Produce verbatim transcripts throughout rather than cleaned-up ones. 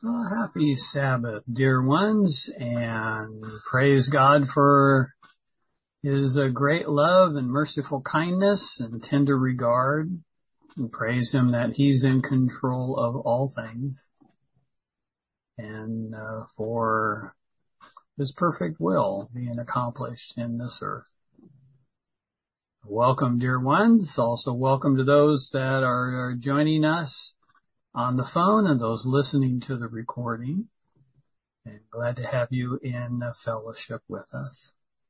Well, happy Sabbath, dear ones, and praise God for His uh, great love and merciful kindness and tender regard, and praise Him that He's in control of all things, and uh, for His perfect will being accomplished in this earth. Welcome, dear ones. Also welcome to those that are, are joining us on the phone and those listening to the recording. And glad to have you in fellowship with us.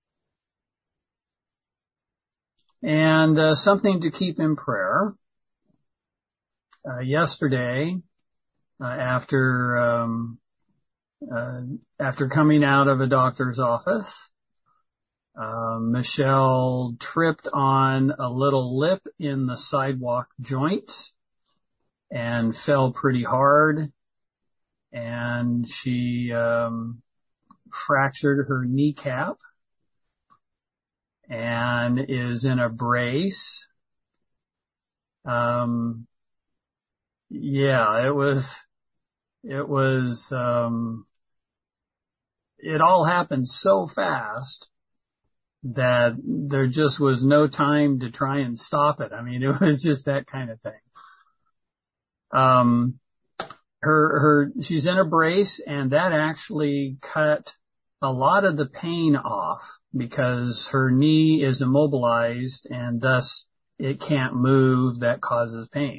And uh, something to keep in prayer. Uh, yesterday, uh, after um, uh, after coming out of a doctor's office, uh, Michelle tripped on a little lip in the sidewalk joint and fell pretty hard, and she um fractured her kneecap and is in a brace. Um yeah, it was it was um it all happened so fast that there just was no time to try and stop it. I mean, it was just that kind of thing. Um, her, her, she's in a brace, and that actually cut a lot of the pain off because her knee is immobilized and thus it can't move. That causes pain.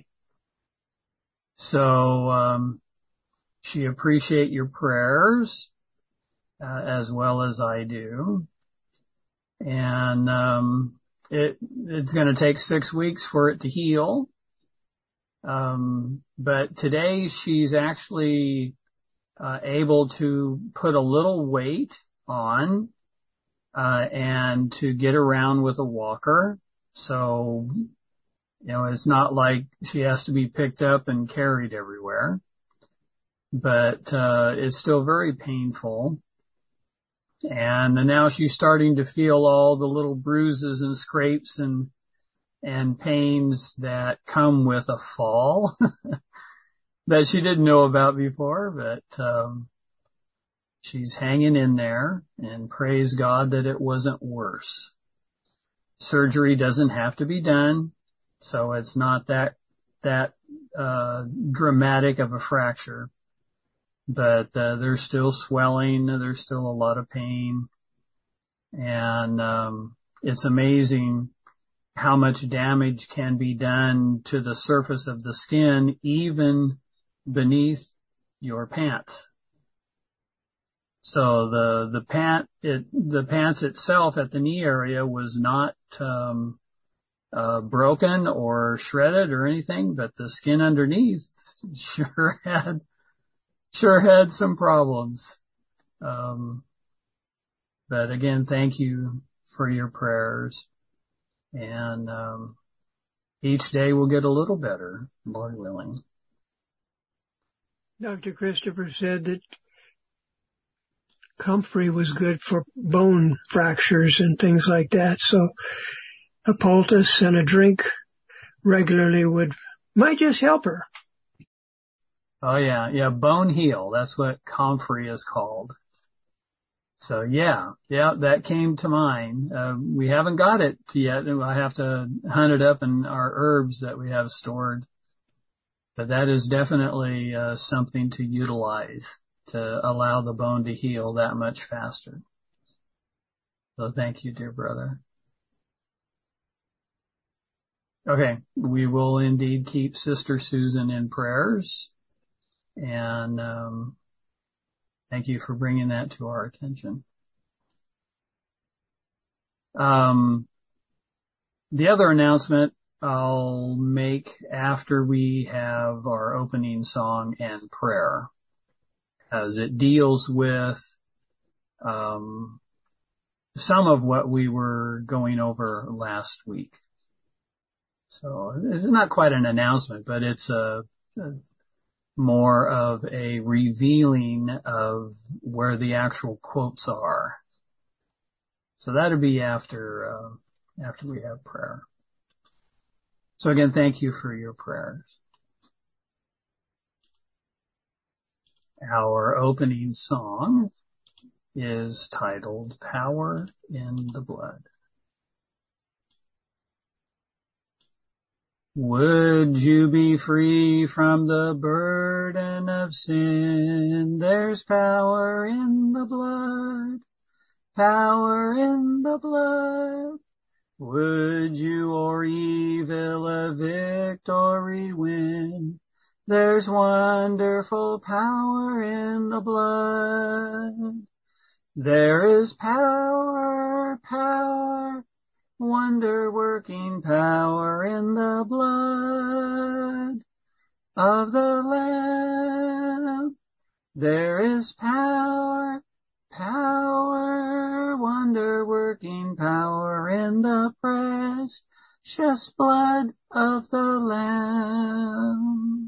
So, um, she appreciate your prayers, uh, as well as I do. And, um, it, it's going to take six weeks for it to heal. Um, but today she's actually uh, able to put a little weight on uh, and to get around with a walker. So, you know, it's not like she has to be picked up and carried everywhere. But uh, it's still very painful. And now she's starting to feel all the little bruises and scrapes and and pains that come with a fall that she didn't know about before, but um she's hanging in there, and praise God that it wasn't worse. Surgery doesn't have to be done, so it's not that that uh dramatic of a fracture, but uh, there's still swelling, there's still a lot of pain, and um it's amazing how much damage can be done to the surface of the skin, even beneath your pants. So the, the pant, it, the pants itself at the knee area was not, um, uh, broken or shredded or anything, but the skin underneath sure had, sure had some problems. Um, but again, thank you for your prayers. And, um, each day will get a little better, Lord willing. Doctor Christopher said that comfrey was good for bone fractures and things like that. So a poultice and a drink regularly would, might just help her. Oh yeah, yeah, bone heal. That's what comfrey is called. So yeah, yeah, that came to mind. Uh, we haven't got it yet. I have to hunt it up in our herbs that we have stored. But that is definitely uh, something to utilize to allow the bone to heal that much faster. So thank you, dear brother. Okay, we will indeed keep Sister Susan in prayers. And um thank you for bringing that to our attention. Um, the other announcement I'll make after we have our opening song and prayer, as it deals with um, some of what we were going over last week. So it's not quite an announcement, but it's a, a more of a revealing of where the actual quotes are. So that'll be after uh, after we have prayer. So again, thank you for your prayers. Our opening song is titled Power in the Blood. Would you be free from the burden of sin? There's power in the blood, power in the blood. Would you or evil a victory win? There's wonderful power in the blood. There is power, power, wonder-working power in the blood of the Lamb. There is power, power, wonder-working power in the precious blood of the Lamb.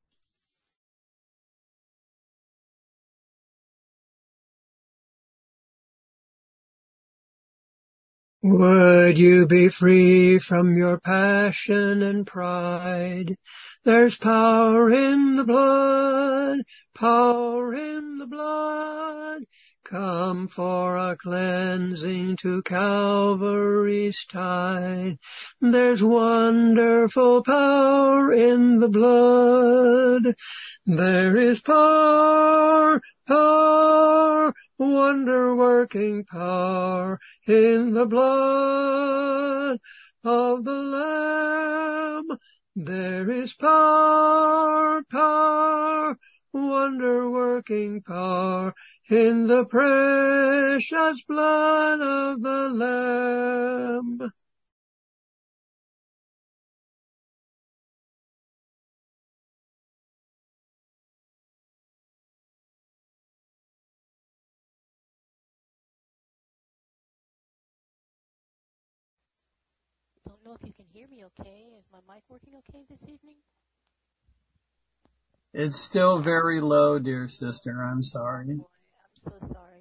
Would you be free from your passion and pride? There's power in the blood, power in the blood. Come for a cleansing to Calvary's tide. There's wonderful power in the blood. There is power, power, wonder-working power in the blood of the Lamb. There is power, power, wonder-working power in the precious blood of the Lamb. Don't know if you can hear me okay. Is my mic working okay this evening? It's still very low, dear sister. I'm sorry. Boy, I'm so sorry.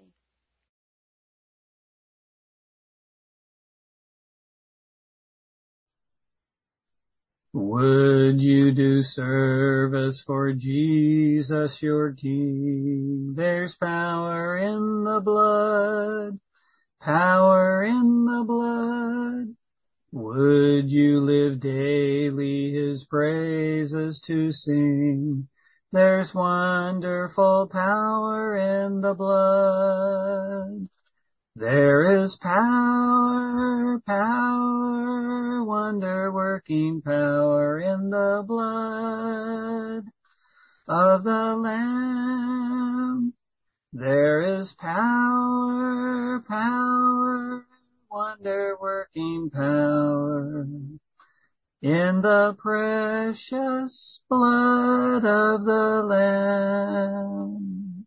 Would you do service for Jesus your King? There's power in the blood, power in the blood. Would you live daily his praises to sing? There's wonderful power in the blood. There is power, power, wonder-working power in the blood of the Lamb. There is power, power, wonder-working power in the precious blood of the Lamb.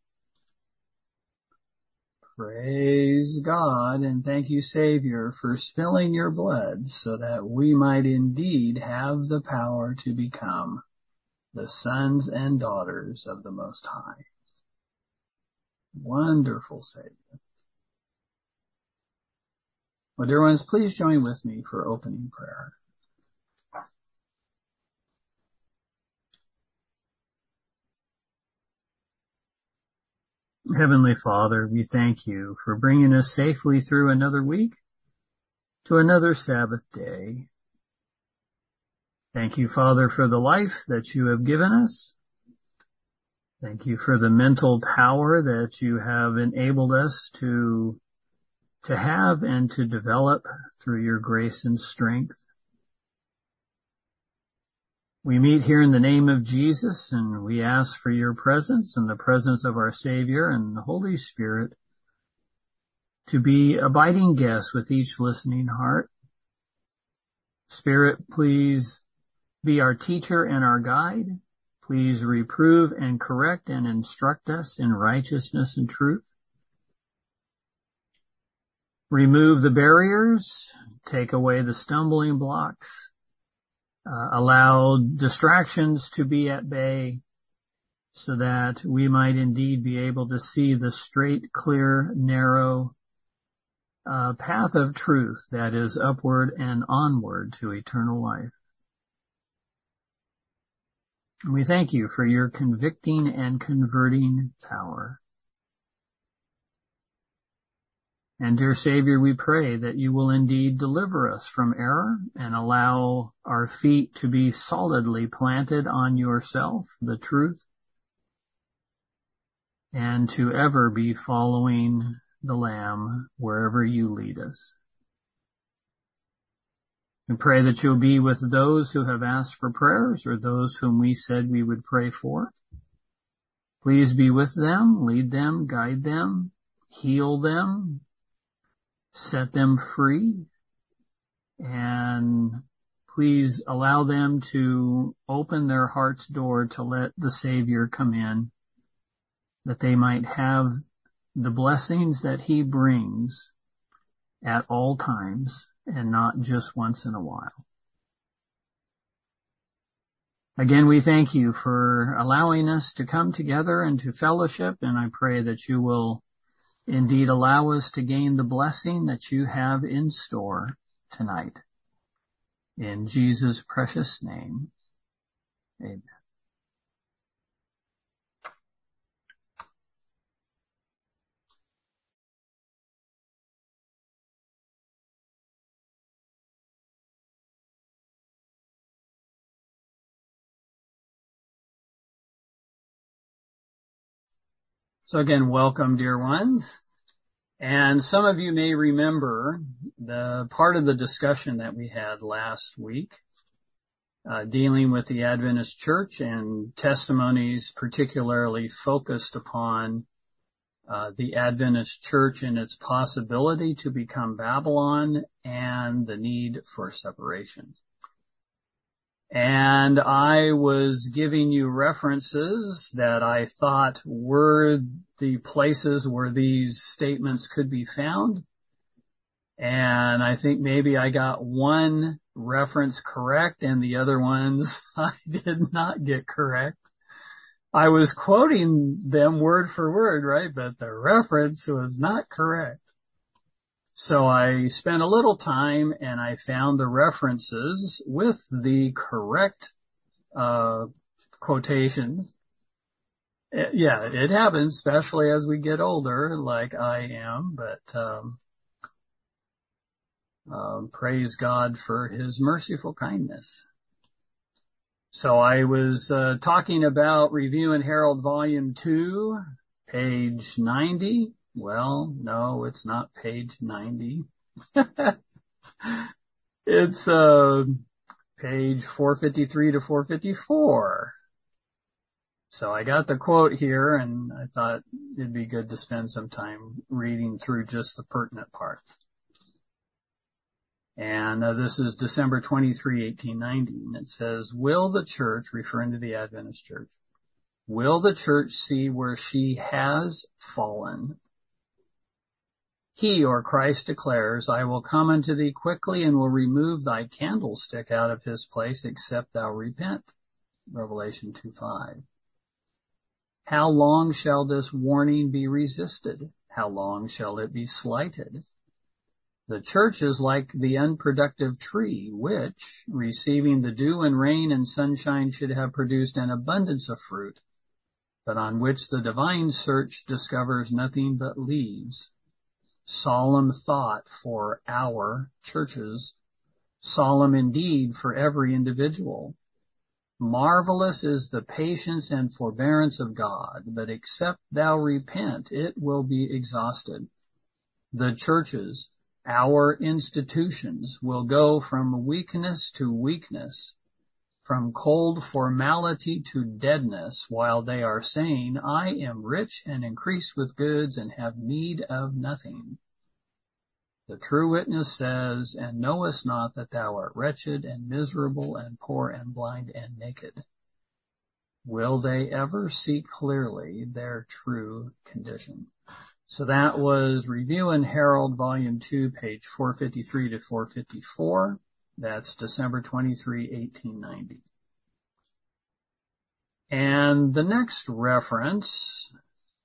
Praise God, and thank you, Savior, for spilling your blood so that we might indeed have the power to become the sons and daughters of the Most High. Wonderful Savior. Well, dear ones, please join with me for opening prayer. Heavenly Father, we thank you for bringing us safely through another week to another Sabbath day. Thank you, Father, for the life that you have given us. Thank you for the mental power that you have enabled us to, to have and to develop through your grace and strength. We meet here in the name of Jesus, and we ask for your presence and the presence of our Savior and the Holy Spirit to be abiding guests with each listening heart. Spirit, please be our teacher and our guide. Please reprove and correct and instruct us in righteousness and truth. Remove the barriers, take away the stumbling blocks. Uh, allow distractions to be at bay so that we might indeed be able to see the straight, clear, narrow uh, path of truth that is upward and onward to eternal life. And we thank you for your convicting and converting power. And dear Savior, we pray that you will indeed deliver us from error and allow our feet to be solidly planted on yourself, the truth, and to ever be following the Lamb wherever you lead us. We pray that you'll be with those who have asked for prayers or those whom we said we would pray for. Please be with them, lead them, guide them, heal them, set them free, and please allow them to open their heart's door to let the Savior come in, that they might have the blessings that he brings at all times and not just once in a while. Again, we thank you for allowing us to come together and to fellowship, and I pray that you will indeed allow us to gain the blessing that you have in store tonight. In Jesus' precious name, amen. So again, welcome, dear ones. And some of you may remember the part of the discussion that we had last week, uh, dealing with the Adventist Church and testimonies particularly focused upon uh, the Adventist Church and its possibility to become Babylon and the need for separation. And I was giving you references that I thought were the places where these statements could be found. And I think maybe I got one reference correct and the other ones I did not get correct. I was quoting them word for word, right? But the reference was not correct. So I spent a little time and I found the references with the correct uh quotations. It, yeah, it happens, especially as we get older, like I am, but um, um praise God for his merciful kindness. So I was uh, talking about Review and Herald Volume two, page ninety. Well, no, it's not page ninety. It's uh, page four fifty-three to four fifty-four. So I got the quote here, and I thought it'd be good to spend some time reading through just the pertinent parts. And uh, this is December twenty-third, eighteen ninety, and it says, "Will the church," referring to the Adventist Church, "will the church see where she has fallen? He, or Christ, declares, I will come unto thee quickly and will remove thy candlestick out of his place except thou repent." Revelation two five. "How long shall this warning be resisted? How long shall it be slighted? The church is like the unproductive tree, which, receiving the dew and rain and sunshine, should have produced an abundance of fruit, but on which the divine search discovers nothing but leaves. Solemn thought for our churches, solemn indeed for every individual. Marvelous is the patience and forbearance of God, but except thou repent, it will be exhausted. The churches, our institutions, will go from weakness to weakness, from cold formality to deadness, while they are saying, I am rich and increased with goods and have need of nothing. The true witness says, and knowest not that thou art wretched and miserable and poor and blind and naked. Will they ever see clearly their true condition? So that was Review and Herald, Volume two, page four fifty-three to four fifty-four. That's December twenty-third, eighteen ninety. And the next reference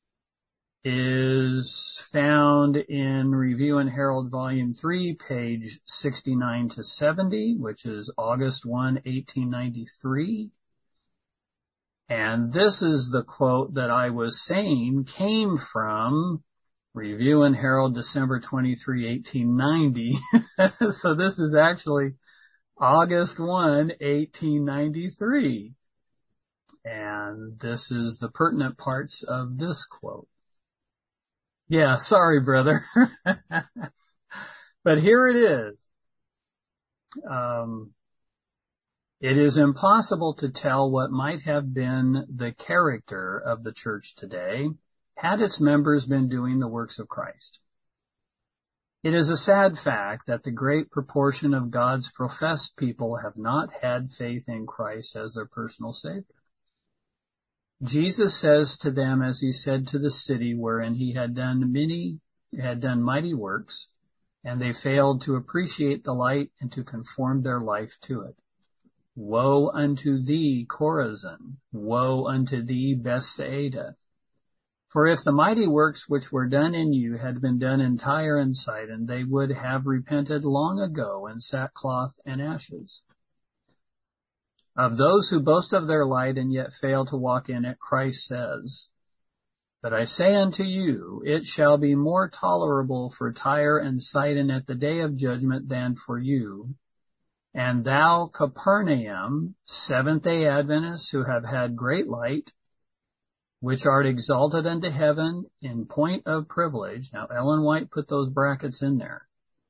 is found in Review and Herald, Volume three, page sixty-nine to seventy, which is August first, eighteen ninety-three. And this is the quote that I was saying came from Review and Herald, December twenty-third, eighteen ninety. So this is actually August first, eighteen ninety-three. And this is the pertinent parts of this quote. Yeah, sorry, brother. But here it is. Um, it is impossible to tell what might have been the character of the church today had its members been doing the works of Christ. It is a sad fact that the great proportion of God's professed people have not had faith in Christ as their personal Savior. Jesus says to them, as he said to the city wherein he had done many, had done mighty works, and they failed to appreciate the light and to conform their life to it. Woe unto thee, Chorazin! Woe unto thee, Bethsaida! For if the mighty works which were done in you had been done in Tyre and Sidon, they would have repented long ago in sackcloth and ashes. Of those who boast of their light and yet fail to walk in it, Christ says, But I say unto you, it shall be more tolerable for Tyre and Sidon at the day of judgment than for you. And thou, Capernaum, Seventh-day Adventists who have had great light, which art exalted unto heaven in point of privilege. Now, Ellen White put those brackets in there.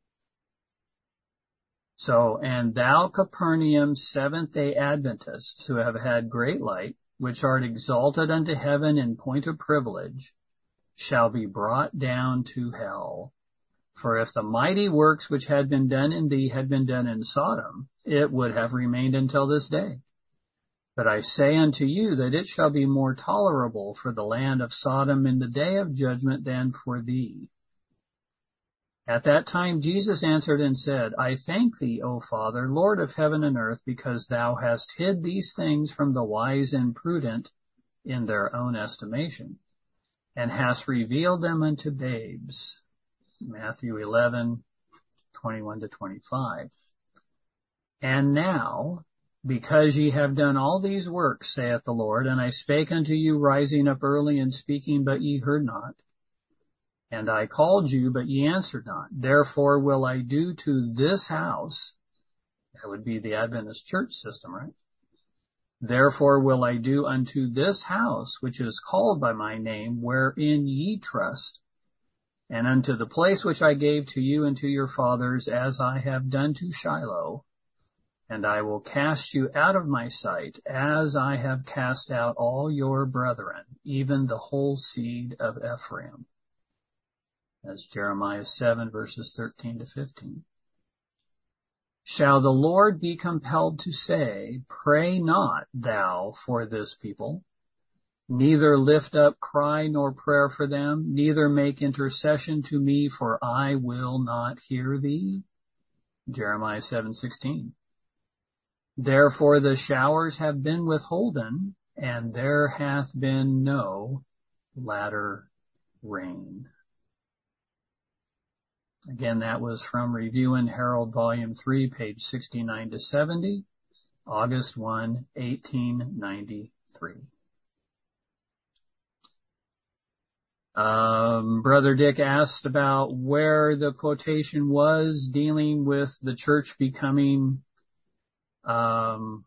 So, and thou, Capernaum, Seventh-day Adventists who have had great light, which art exalted unto heaven in point of privilege, shall be brought down to hell. For if the mighty works which had been done in thee had been done in Sodom, it would have remained until this day. But I say unto you that it shall be more tolerable for the land of Sodom in the day of judgment than for thee. At that time Jesus answered and said, I thank thee, O Father, Lord of heaven and earth, because thou hast hid these things from the wise and prudent in their own estimation, and hast revealed them unto babes. Matthew eleven, twenty-one to twenty-five. And now, because ye have done all these works, saith the Lord, and I spake unto you rising up early and speaking, but ye heard not. And I called you, but ye answered not. Therefore will I do to this house, that would be the Adventist church system, right? Therefore will I do unto this house, which is called by my name, wherein ye trust, and unto the place which I gave to you and to your fathers, as I have done to Shiloh. And I will cast you out of my sight, as I have cast out all your brethren, even the whole seed of Ephraim. That's Jeremiah seven, verses thirteen to fifteen. Shall the Lord be compelled to say, Pray not thou for this people, neither lift up cry nor prayer for them, neither make intercession to me, for I will not hear thee? Jeremiah seven sixteen. Therefore the showers have been withholden, and there hath been no latter rain. Again, that was from Review and Herald, Volume three, page sixty-nine to seventy, August first, eighteen ninety-three. Um, Brother Dick asked about where the quotation was dealing with the church becoming um,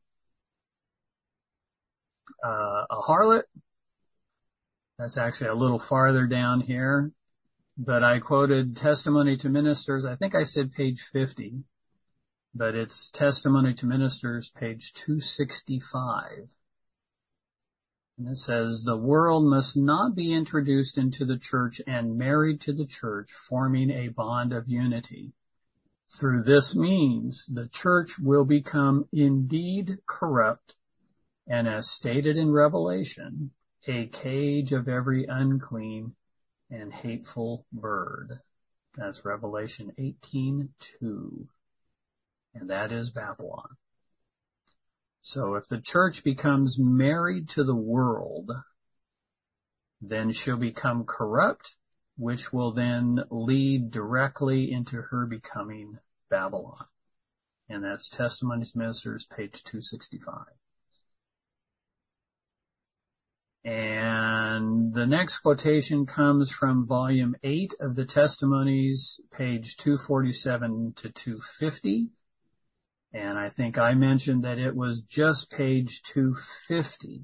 uh, a harlot. That's actually a little farther down here. But I quoted Testimony to Ministers. I think I said page fifty, but it's Testimony to Ministers, page two sixty-five. And it says, the world must not be introduced into the church and married to the church, forming a bond of unity. Through this means, the church will become indeed corrupt, and as stated in Revelation, a cage of every unclean and hateful bird. That's Revelation eighteen two. And that is Babylon. So if the church becomes married to the world, then she'll become corrupt, which will then lead directly into her becoming Babylon. And that's Testimony to Ministers, page two sixty-five. And the next quotation comes from volume eight of the Testimonies, page two forty-seven to two fifty. And I think I mentioned that it was just page two fifty.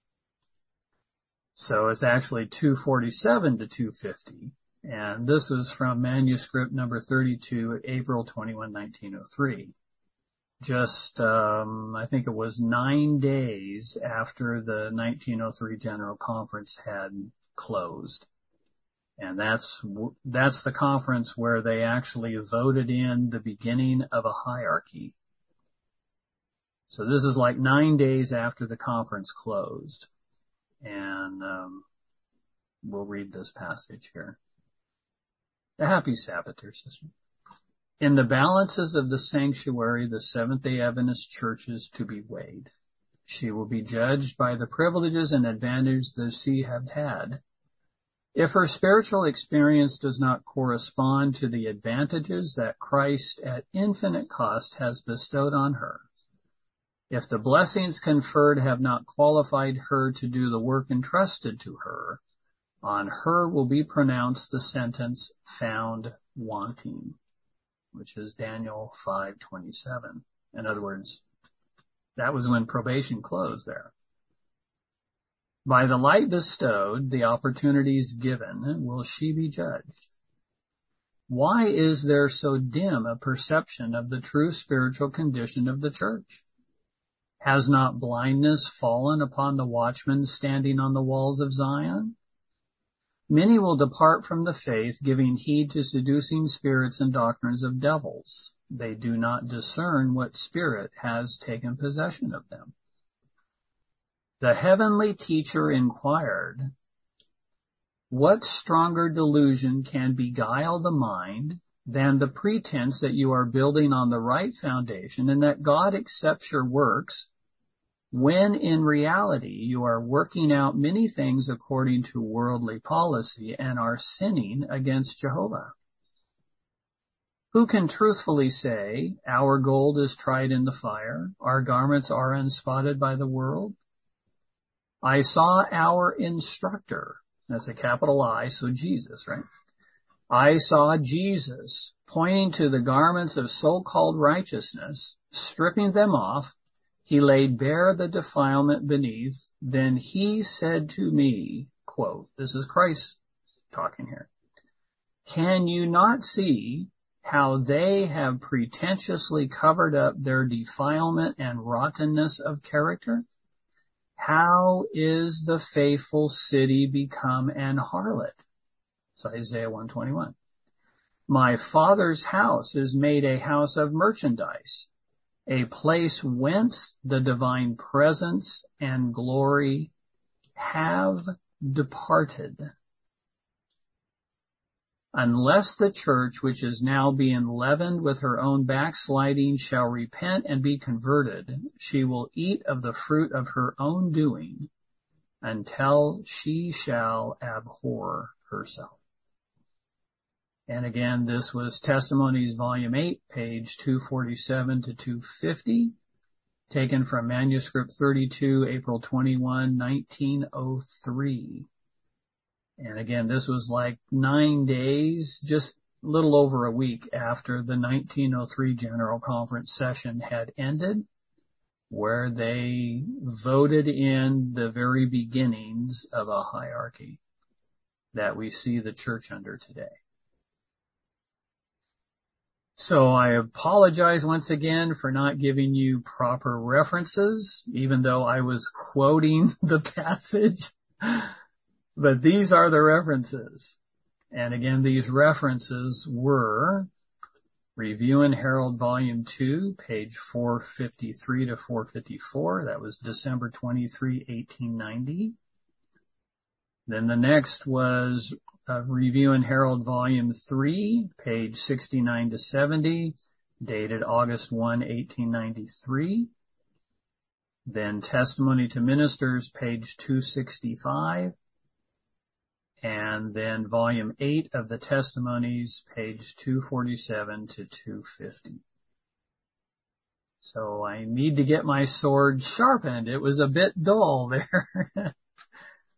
So it's actually two forty-seven to two fifty. And this was from manuscript number thirty-two, April twenty-first, nineteen oh three. Just, um, I think it was nine days after the nineteen oh three General Conference had closed. And that's, that's the conference where they actually voted in the beginning of a hierarchy. So this is like nine days after the conference closed. And, um, we'll read this passage here. The Happy Sabbath, dear sister. In the balances of the sanctuary, the Seventh-day Adventist Church is to be weighed. She will be judged by the privileges and advantages that she had had. If her spiritual experience does not correspond to the advantages that Christ at infinite cost has bestowed on her, if the blessings conferred have not qualified her to do the work entrusted to her, on her will be pronounced the sentence found wanting, which is Daniel five twenty-seven. In other words, that was when probation closed there. By the light bestowed, the opportunities given, will she be judged. Why is there so dim a perception of the true spiritual condition of the church? Has not blindness fallen upon the watchmen standing on the walls of Zion? Many will depart from the faith, giving heed to seducing spirits and doctrines of devils. They do not discern what spirit has taken possession of them. The heavenly teacher inquired, what stronger delusion can beguile the mind than the pretense that you are building on the right foundation and that God accepts your works, when in reality you are working out many things according to worldly policy and are sinning against Jehovah? Who can truthfully say, our gold is tried in the fire, our garments are unspotted by the world? I saw our instructor, that's a capital I, so Jesus, right? I saw Jesus pointing to the garments of so-called righteousness, stripping them off. He laid bare the defilement beneath. Then he said to me, quote, this is Christ talking here, can you not see how they have pretentiously covered up their defilement and rottenness of character? How is the faithful city become an harlot? It's Isaiah one twenty-one. My Father's house is made a house of merchandise, a place whence the divine presence and glory have departed. Unless the church, which is now being leavened with her own backsliding, shall repent and be converted, she will eat of the fruit of her own doing until she shall abhor herself. And again, this was Testimonies, Volume eight, page two forty-seven to two fifty, taken from manuscript thirty-two, April twenty-first, nineteen oh three. And again, this was like nine days, just a little over a week after the nineteen oh three General Conference session had ended, where they voted in the very beginnings of a hierarchy that we see the church under today. So I apologize once again for not giving you proper references, even though I was quoting the passage. But these are the references. And again, these references were Review and Herald Volume two, page four fifty-three to four fifty-four. That was December twenty-third, eighteen ninety. Then the next was uh, Review and Herald Volume three, page sixty-nine to seventy, dated August first, eighteen ninety-three. Then Testimony to Ministers, page two sixty-five. And then Volume eight of the Testimonies, page two forty-seven to two fifty. So I need to get my sword sharpened. It was a bit dull there.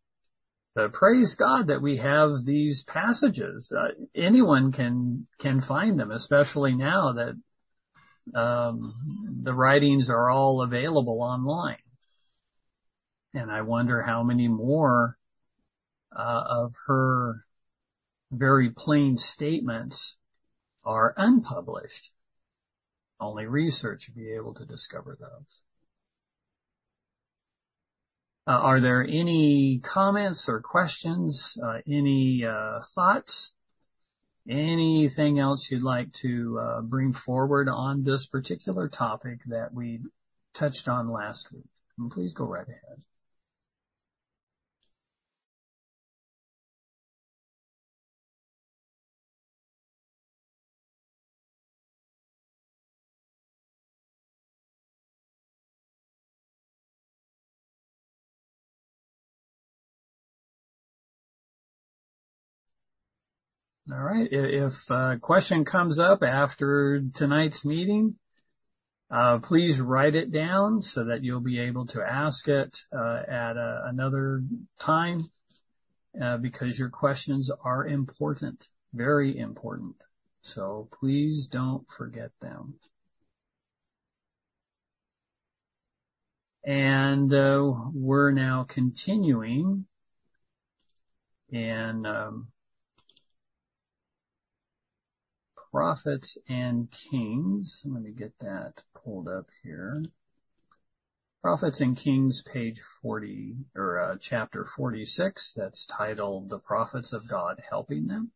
But praise God that we have these passages. Uh, anyone can can find them, especially now that um, the writings are all available online. And I wonder how many more uh, of her very plain statements are unpublished. Only research would be able to discover those. Uh, are there any comments or questions, uh, any uh, thoughts, anything else you'd like to uh, bring forward on this particular topic that we touched on last week? And please go right ahead. All right. If a question comes up after tonight's meeting, uh, please write it down so that you'll be able to ask it uh, at a, another time uh, because your questions are important, very important. So please don't forget them. And uh, we're now continuing in um, Prophets and Kings. Let me get that pulled up here. Prophets and Kings, page forty, or uh, chapter forty-six. That's titled "The Prophets of God Helping Them."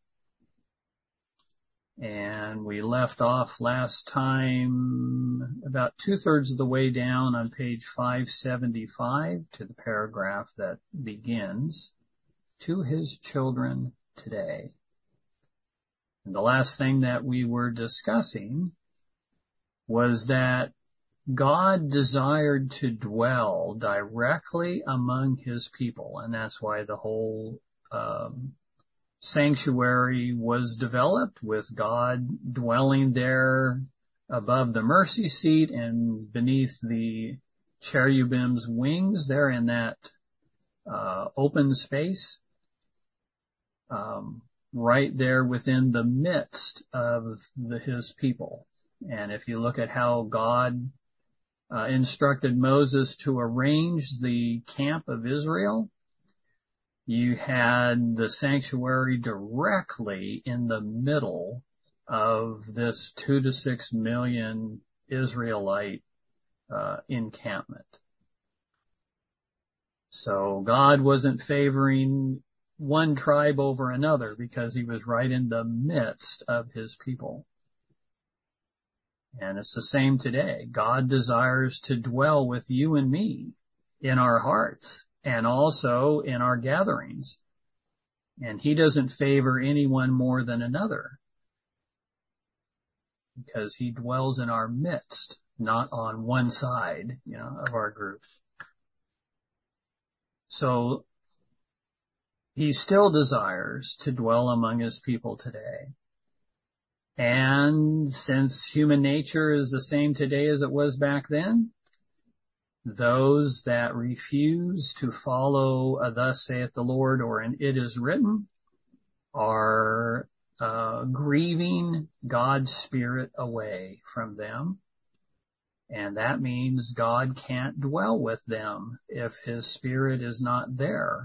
And we left off last time about two-thirds of the way down on page five seventy-five to the paragraph that begins, "To His children today." And the last thing that we were discussing was that God desired to dwell directly among His people, and that's why the whole um, sanctuary was developed, with God dwelling there above the mercy seat and beneath the cherubim's wings there in that uh, open space. Um, right there within the midst of the, his people. And if you look at how God uh, instructed Moses to arrange the camp of Israel, you had the sanctuary directly in the middle of this two to six million Israelite uh, encampment. So God wasn't favoring one tribe over another because He was right in the midst of His people. And it's the same today. God desires to dwell with you and me in our hearts and also in our gatherings. And He doesn't favor anyone more than another because He dwells in our midst, not on one side, you know, of our group. So He still desires to dwell among His people today. And since human nature is the same today as it was back then, those that refuse to follow a "Thus saith the Lord" or an "It is written" are uh, grieving God's Spirit away from them. And that means God can't dwell with them if His Spirit is not there.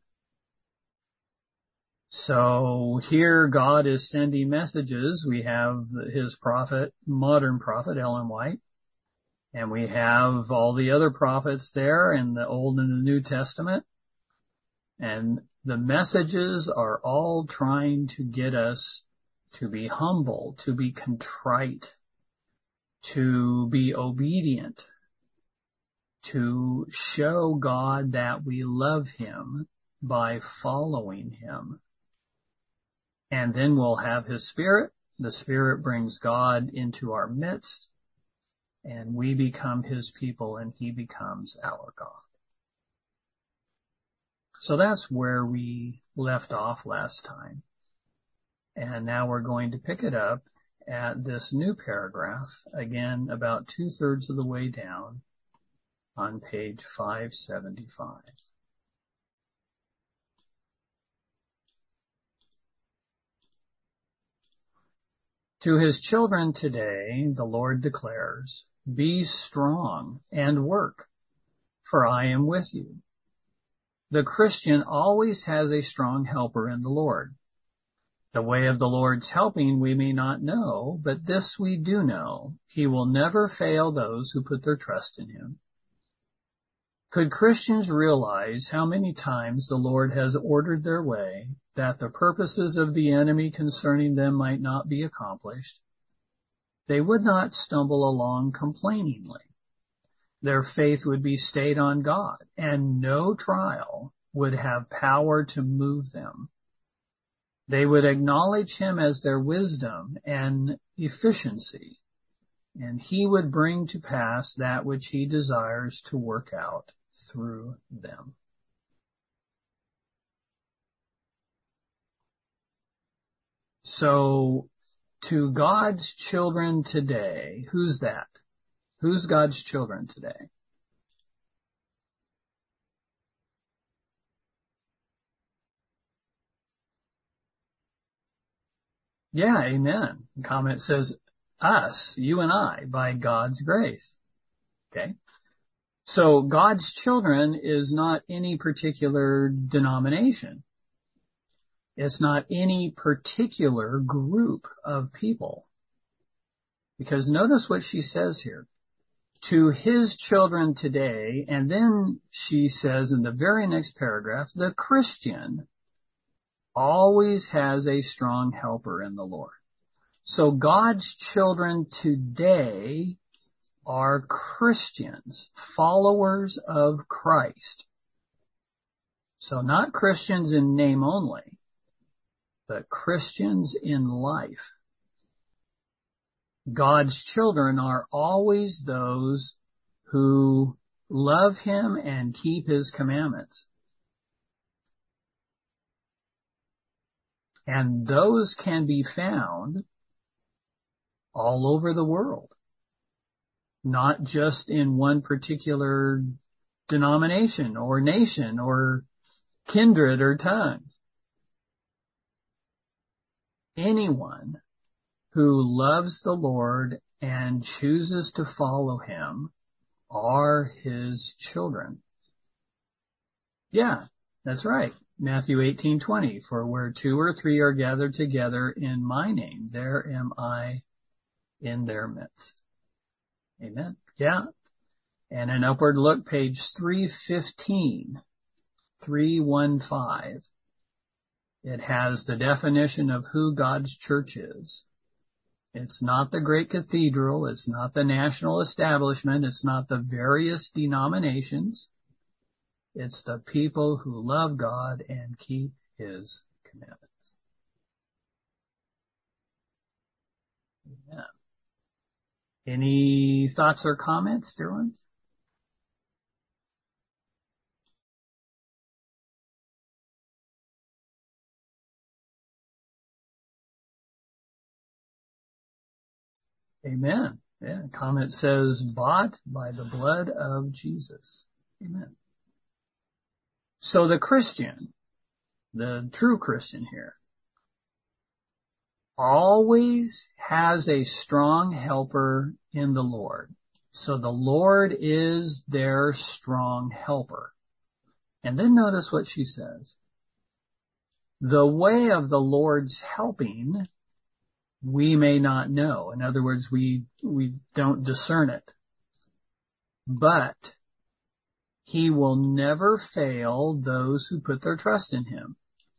So here God is sending messages. We have His prophet, modern prophet, Ellen White, and we have all the other prophets there in the Old and the New Testament. And the messages are all trying to get us to be humble, to be contrite, to be obedient, to show God that we love Him by following Him. And then we'll have His Spirit. The Spirit brings God into our midst, and we become His people, and He becomes our God. So that's where we left off last time. And now we're going to pick it up at this new paragraph, again about two-thirds of the way down on page five seventy-five. To his children today, the Lord declares, be strong and work, for I am with you. The Christian always has a strong helper in the Lord. The way of the Lord's helping we may not know, but this we do know. He will never fail those who put their trust in him. Could Christians realize how many times the Lord has ordered their way, that the purposes of the enemy concerning them might not be accomplished, they would not stumble along complainingly. Their faith would be stayed on God, and no trial would have power to move them. They would acknowledge him as their wisdom and efficiency, and he would bring to pass that which he desires to work out through them. So, to God's children today, who's that? Who's God's children today? Yeah, amen. The comment says, us, you and I, by God's grace. Okay? So God's children is not any particular denomination. It's not any particular group of people. Because notice what she says here. To his children today, and then she says in the very next paragraph, the Christian always has a strong helper in the Lord. So God's children today are Christians, followers of Christ. So not Christians in name only, but Christians in life. God's children are always those who love him and keep his commandments. And those can be found all over the world, not just in one particular denomination or nation or kindred or tongue. Anyone who loves the Lord and chooses to follow him are his children. Yeah, that's right. Matthew eighteen twenty, for where two or three are gathered together in my name, there am I in their midst. Amen. Yeah. And an upward look, page three fifteen, three fifteen. It has the definition of who God's church is. It's not the great cathedral. It's not the national establishment. It's not the various denominations. It's the people who love God and keep his commandments. Amen. Any thoughts or comments, dear ones? Amen. Yeah, comment says, bought by the blood of Jesus. Amen. So the Christian, the true Christian here, always has a strong helper in the Lord. So the Lord is their strong helper. And then notice what she says. The way of the Lord's helping we may not know. In other words, we, we don't discern it. But he will never fail those who put their trust in him.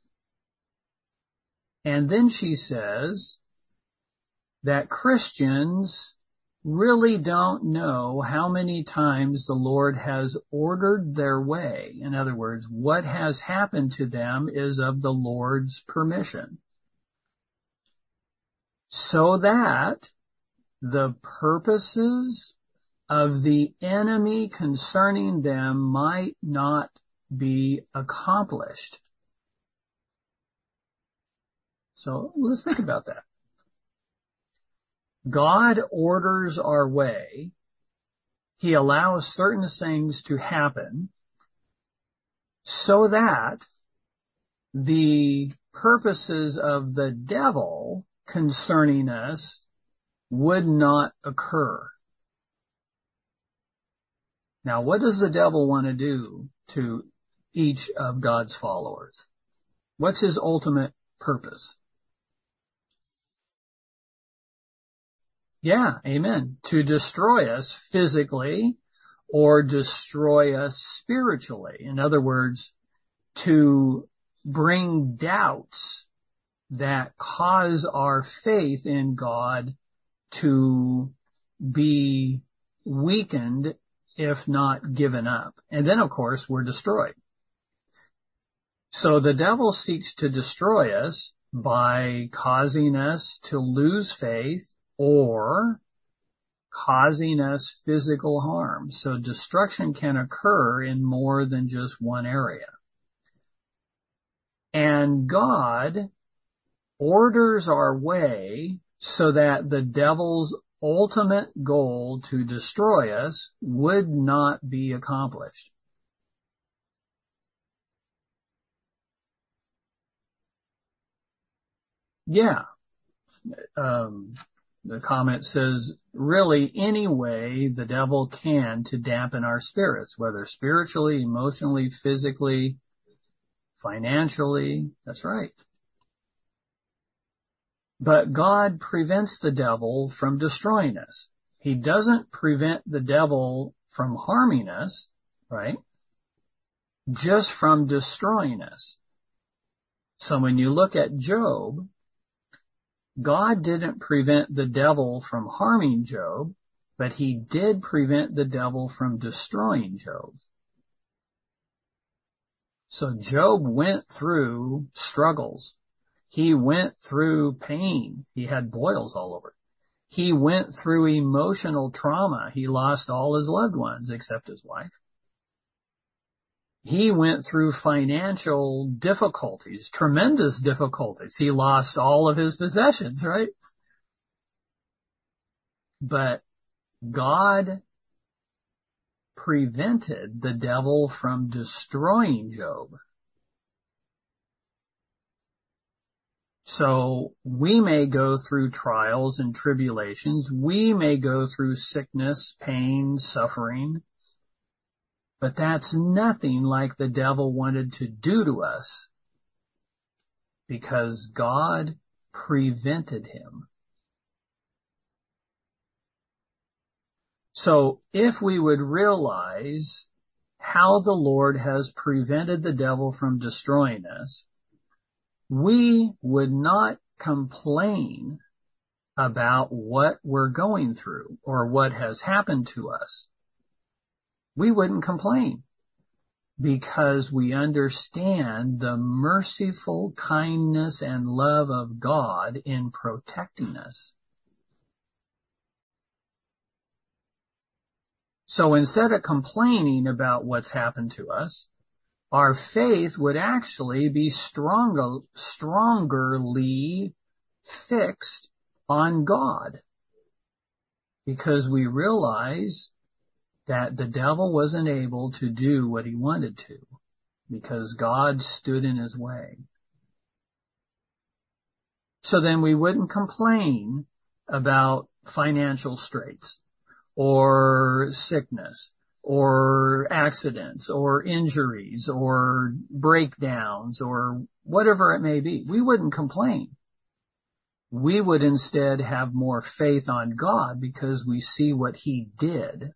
And then she says that Christians really don't know how many times the Lord has ordered their way. In other words, what has happened to them is of the Lord's permission, so that the purposes of the enemy concerning them might not be accomplished. So let's think about that. God orders our way. He allows certain things to happen so that the purposes of the devil concerning us would not occur. Now, what does the devil want to do to each of God's followers? What's his ultimate purpose? Yeah, amen. To destroy us physically or destroy us spiritually. In other words, to bring doubts that cause our faith in God to be weakened, if not given up. And then, of course, we're destroyed. So the devil seeks to destroy us by causing us to lose faith or causing us physical harm. So destruction can occur in more than just one area. And God orders our way so that the devil's ultimate goal to destroy us would not be accomplished. Yeah. Um, the comment says, really, any way the devil can to dampen our spirits, whether spiritually, emotionally, physically, financially. That's right. But God prevents the devil from destroying us. He doesn't prevent the devil from harming us, right? Just from destroying us. So when you look at Job, God didn't prevent the devil from harming Job, but he did prevent the devil from destroying Job. So Job went through struggles. He went through pain. He had boils all over. He went through emotional trauma. He lost all his loved ones except his wife. He went through financial difficulties, tremendous difficulties. He lost all of his possessions, right? But God prevented the devil from destroying Job. So we may go through trials and tribulations. We may go through sickness, pain, suffering. But that's nothing like the devil wanted to do to us because God prevented him. So if we would realize how the Lord has prevented the devil from destroying us, we would not complain about what we're going through or what has happened to us. We wouldn't complain because we understand the merciful kindness and love of God in protecting us. So instead of complaining about what's happened to us, our faith would actually be stronger, strongerly fixed on God because we realize that the devil wasn't able to do what he wanted to because God stood in his way. So then we wouldn't complain about financial straits or sickness or accidents or injuries or breakdowns or whatever it may be. We wouldn't complain. We would instead have more faith on God because we see what he did.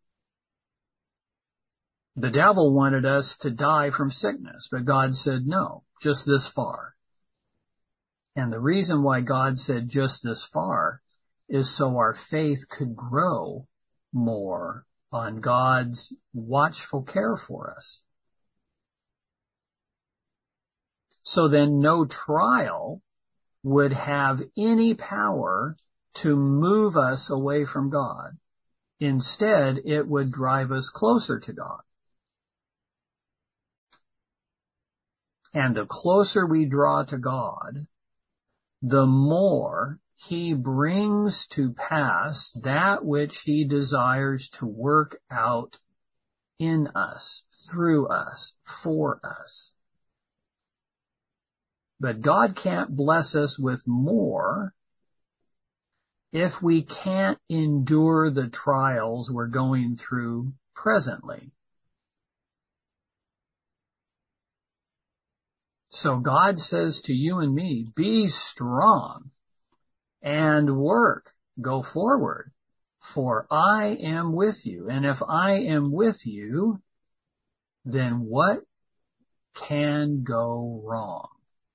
The devil wanted us to die from sickness, but God said, no, just this far. And the reason why God said just this far is so our faith could grow more on God's watchful care for us. So then no trial would have any power to move us away from God. Instead, it would drive us closer to God. And the closer we draw to God, the more he brings to pass that which he desires to work out in us, through us, for us. But God can't bless us with more if we can't endure the trials we're going through presently. So God says to you and me, be strong and work, go forward, for I am with you. And if I am with you, then what can go wrong?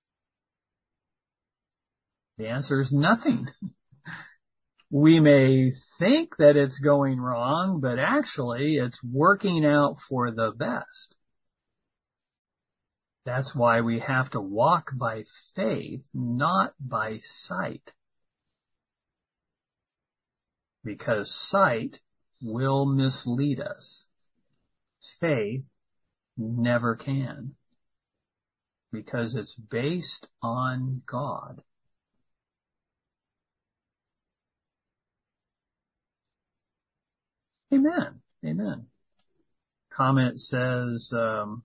The answer is nothing. We may think that it's going wrong, but actually it's working out for the best. That's why we have to walk by faith, not by sight. Because sight will mislead us. Faith never can. Because it's based on God. Amen. Amen. Comment says, um,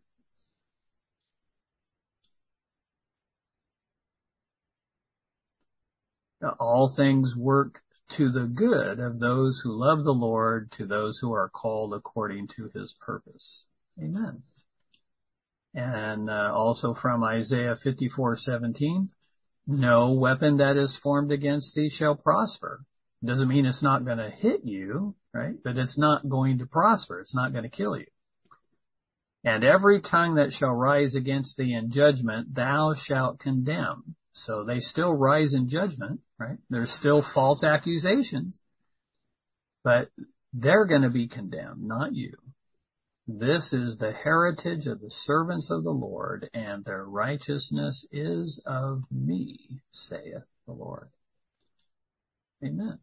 all things work to the good of those who love the Lord, to those who are called according to his purpose. Amen. And uh, also from Isaiah fifty-four seventeen, no weapon that is formed against thee shall prosper. Doesn't mean it's not going to hit you, right? But it's not going to prosper. It's not going to kill you. And every tongue that shall rise against thee in judgment, thou shalt condemn. So they still rise in judgment, right? There's still false accusations, but they're going to be condemned, not you. This is the heritage of the servants of the Lord, and their righteousness is of me, saith the Lord. Amen.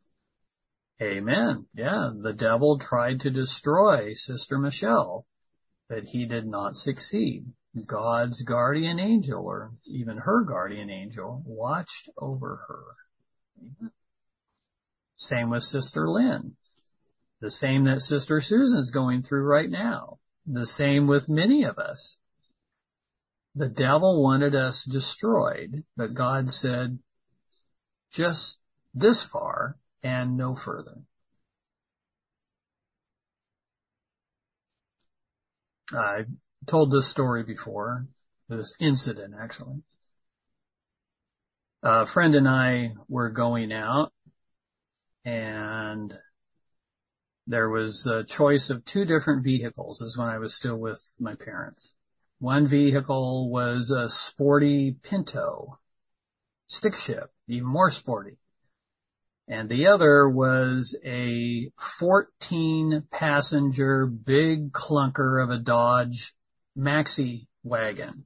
Amen. Yeah, the devil tried to destroy Sister Michelle, but he did not succeed. God's guardian angel, or even her guardian angel, watched over her. Amen. Same with Sister Lynn. The same that Sister Susan's going through right now. The same with many of us. The devil wanted us destroyed, but God said, just this far and no further. I told this story before, this incident actually. A friend and I were going out, and there was a choice of two different vehicles. This is when I was still with my parents. One vehicle was a sporty Pinto, stick shift, even more sporty. And the other was a fourteen passenger big clunker of a Dodge Maxi wagon.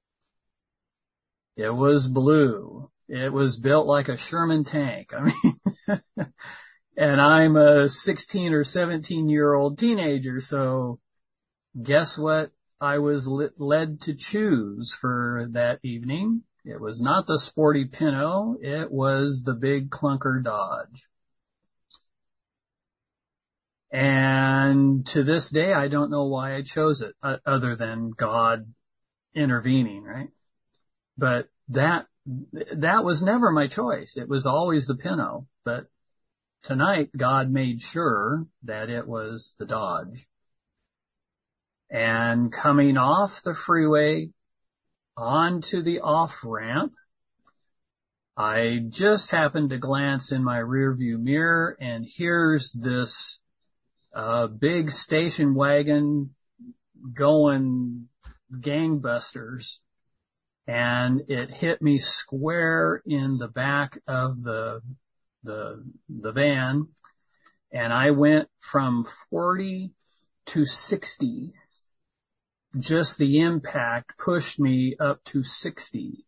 It was blue. It was built like a Sherman tank. I mean, and I'm a sixteen or seventeen year old teenager, so guess what I was led to choose for that evening? It was not the sporty Pinto, it was the big clunker Dodge. And to this day, I don't know why I chose it, uh, other than God intervening, right? But that, that was never my choice. It was always the Pinto. But tonight, God made sure that it was the Dodge. And coming off the freeway onto the off-ramp, I just happened to glance in my rearview mirror, and here's this uh, big station wagon going gangbusters, and it hit me square in the back of the the the van, and I went from forty to sixty. Just the impact pushed me up to sixty.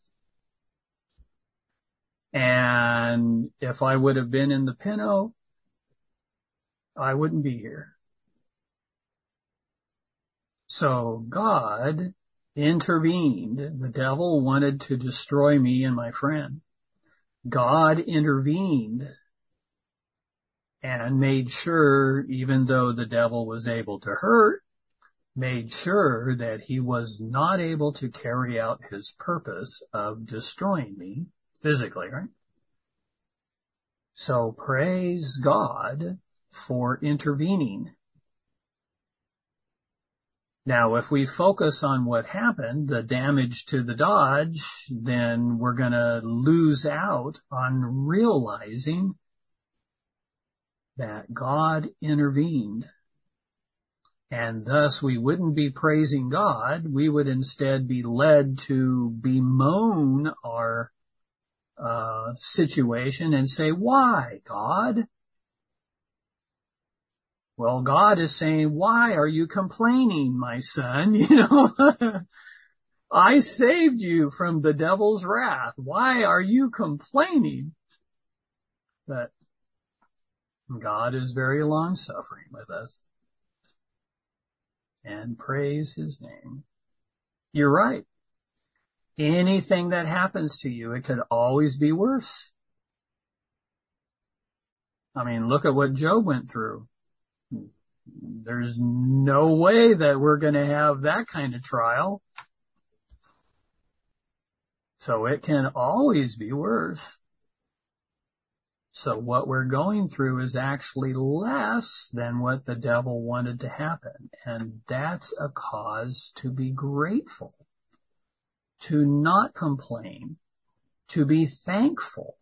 And if I would have been in the Pinto, I wouldn't be here. So God intervened. The devil wanted to destroy me and my friend. God intervened and made sure, even though the devil was able to hurt, made sure that he was not able to carry out his purpose of destroying me physically, right? So praise God for intervening. Now, if we focus on what happened, the damage to the Dodge, then we're going to lose out on realizing that God intervened. And thus we wouldn't be praising God. We would instead be led to bemoan our uh, situation and say, why, God? Well, God is saying, why are you complaining, my son? You know, I saved you from the devil's wrath. Why are you complaining? But God is very long-suffering with us. And praise his name. You're right. Anything that happens to you, it could always be worse. I mean, look at what Job went through. There's no way that we're going to have that kind of trial. So it can always be worse. So what we're going through is actually less than what the devil wanted to happen. And that's a cause to be grateful, to not complain, to be thankful.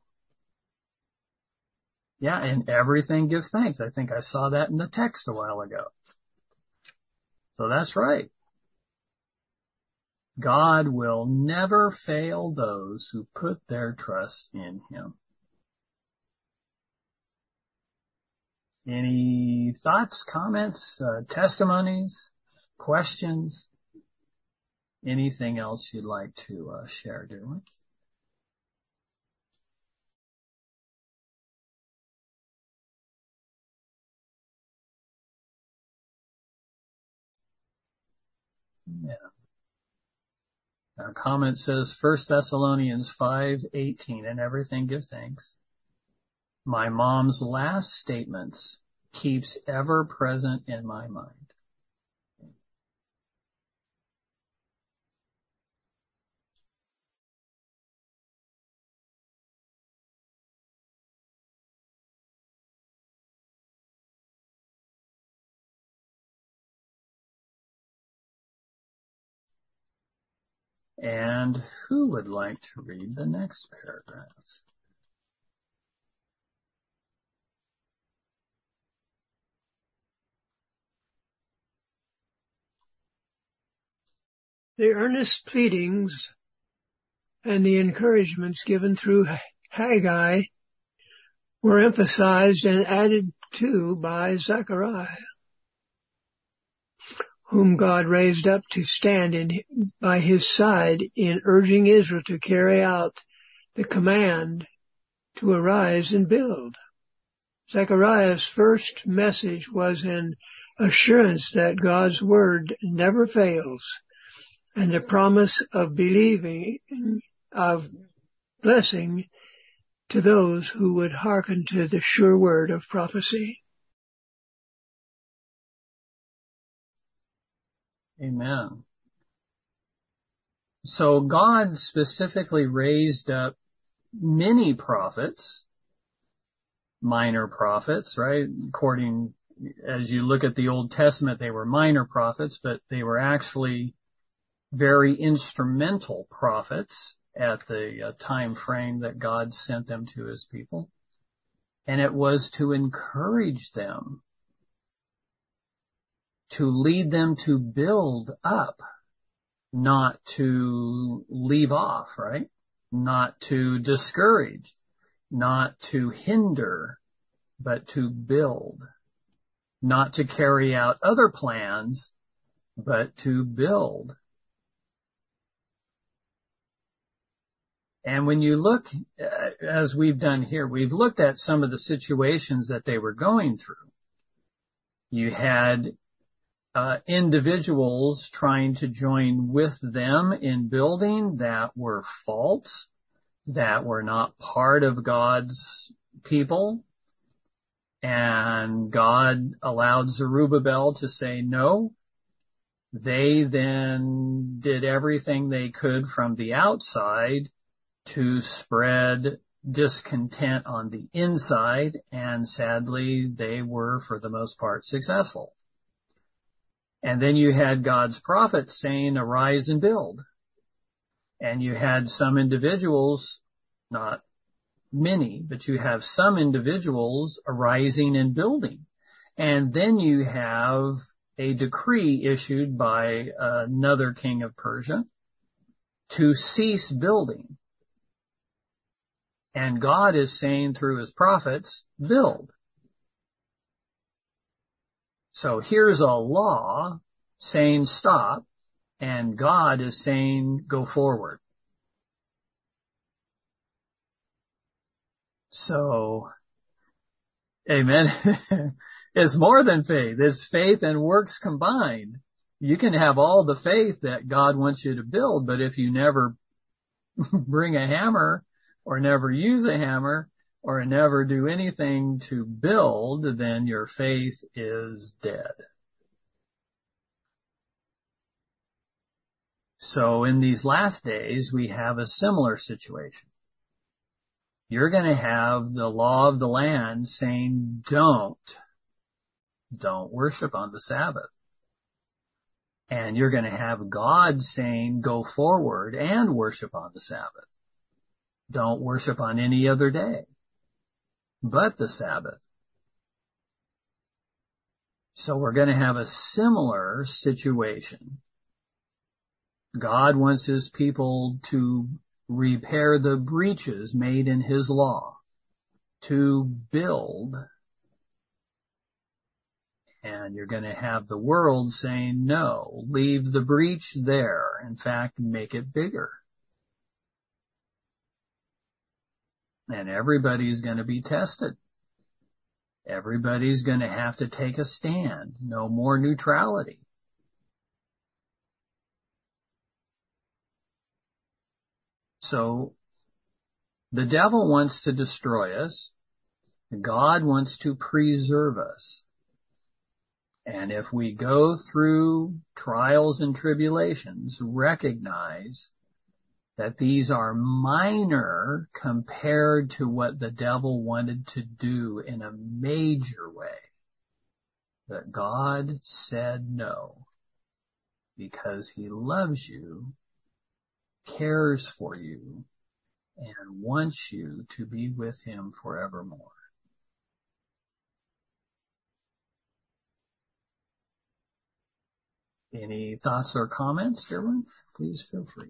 Yeah, in everything give thanks. I think I saw that in the text a while ago. So that's right. God will never fail those who put their trust in him. Any thoughts, comments, uh, testimonies, questions, anything else you'd like to uh, share, dear ones? Yeah. Our comment says First Thessalonians five eighteen, and everything give thanks. My mom's last statements keeps ever present in my mind. And who would like to read the next paragraph? The earnest pleadings and the encouragements given through Haggai were emphasized and added to by Zechariah, whom God raised up to stand in, by his side in urging Israel to carry out the command to arise and build. Zechariah's first message was an assurance that God's word never fails, and the promise of believing, of blessing to those who would hearken to the sure word of prophecy. Amen. So God specifically raised up many prophets, minor prophets, right? According, as you look at the Old Testament, they were minor prophets, but they were actually very instrumental prophets at the uh, time frame that God sent them to his people. And it was to encourage them, to lead them to build up, not to leave off, right? Not to discourage, not to hinder, but to build. Not to carry out other plans, but to build. And when you look, as we've done here, we've looked at some of the situations that they were going through. You had uh, individuals trying to join with them in building that were false, that were not part of God's people. And God allowed Zerubbabel to say, no, They then did everything they could from the outside to spread discontent on the inside, and sadly, they were, for the most part, successful. And then you had God's prophets saying, arise and build. And you had some individuals, not many, but you have some individuals arising and building. And then you have a decree issued by another king of Persia to cease building. And God is saying through his prophets, build. So here's a law saying stop, and God is saying go forward. So, amen. It's more than faith. It's faith and works combined. You can have all the faith that God wants you to build, but if you never bring a hammer or never use a hammer or never do anything to build, then your faith is dead. So in these last days, we have a similar situation. You're going to have the law of the land saying, don't, don't worship on the Sabbath. And you're going to have God saying, go forward and worship on the Sabbath. Don't worship on any other day but the Sabbath. So we're going to have a similar situation. God wants his people to repair the breaches made in his law, to build. And you're going to have the world saying, no, leave the breach there. In fact, make it bigger. And everybody's going to be tested. Everybody's going to have to take a stand. No more neutrality. So the devil wants to destroy us. God wants to preserve us. And if we go through trials and tribulations, recognize that these are minor compared to what the devil wanted to do in a major way. That God said no, because he loves you, cares for you, and wants you to be with him forevermore. Any thoughts or comments, dear ones? Please feel free.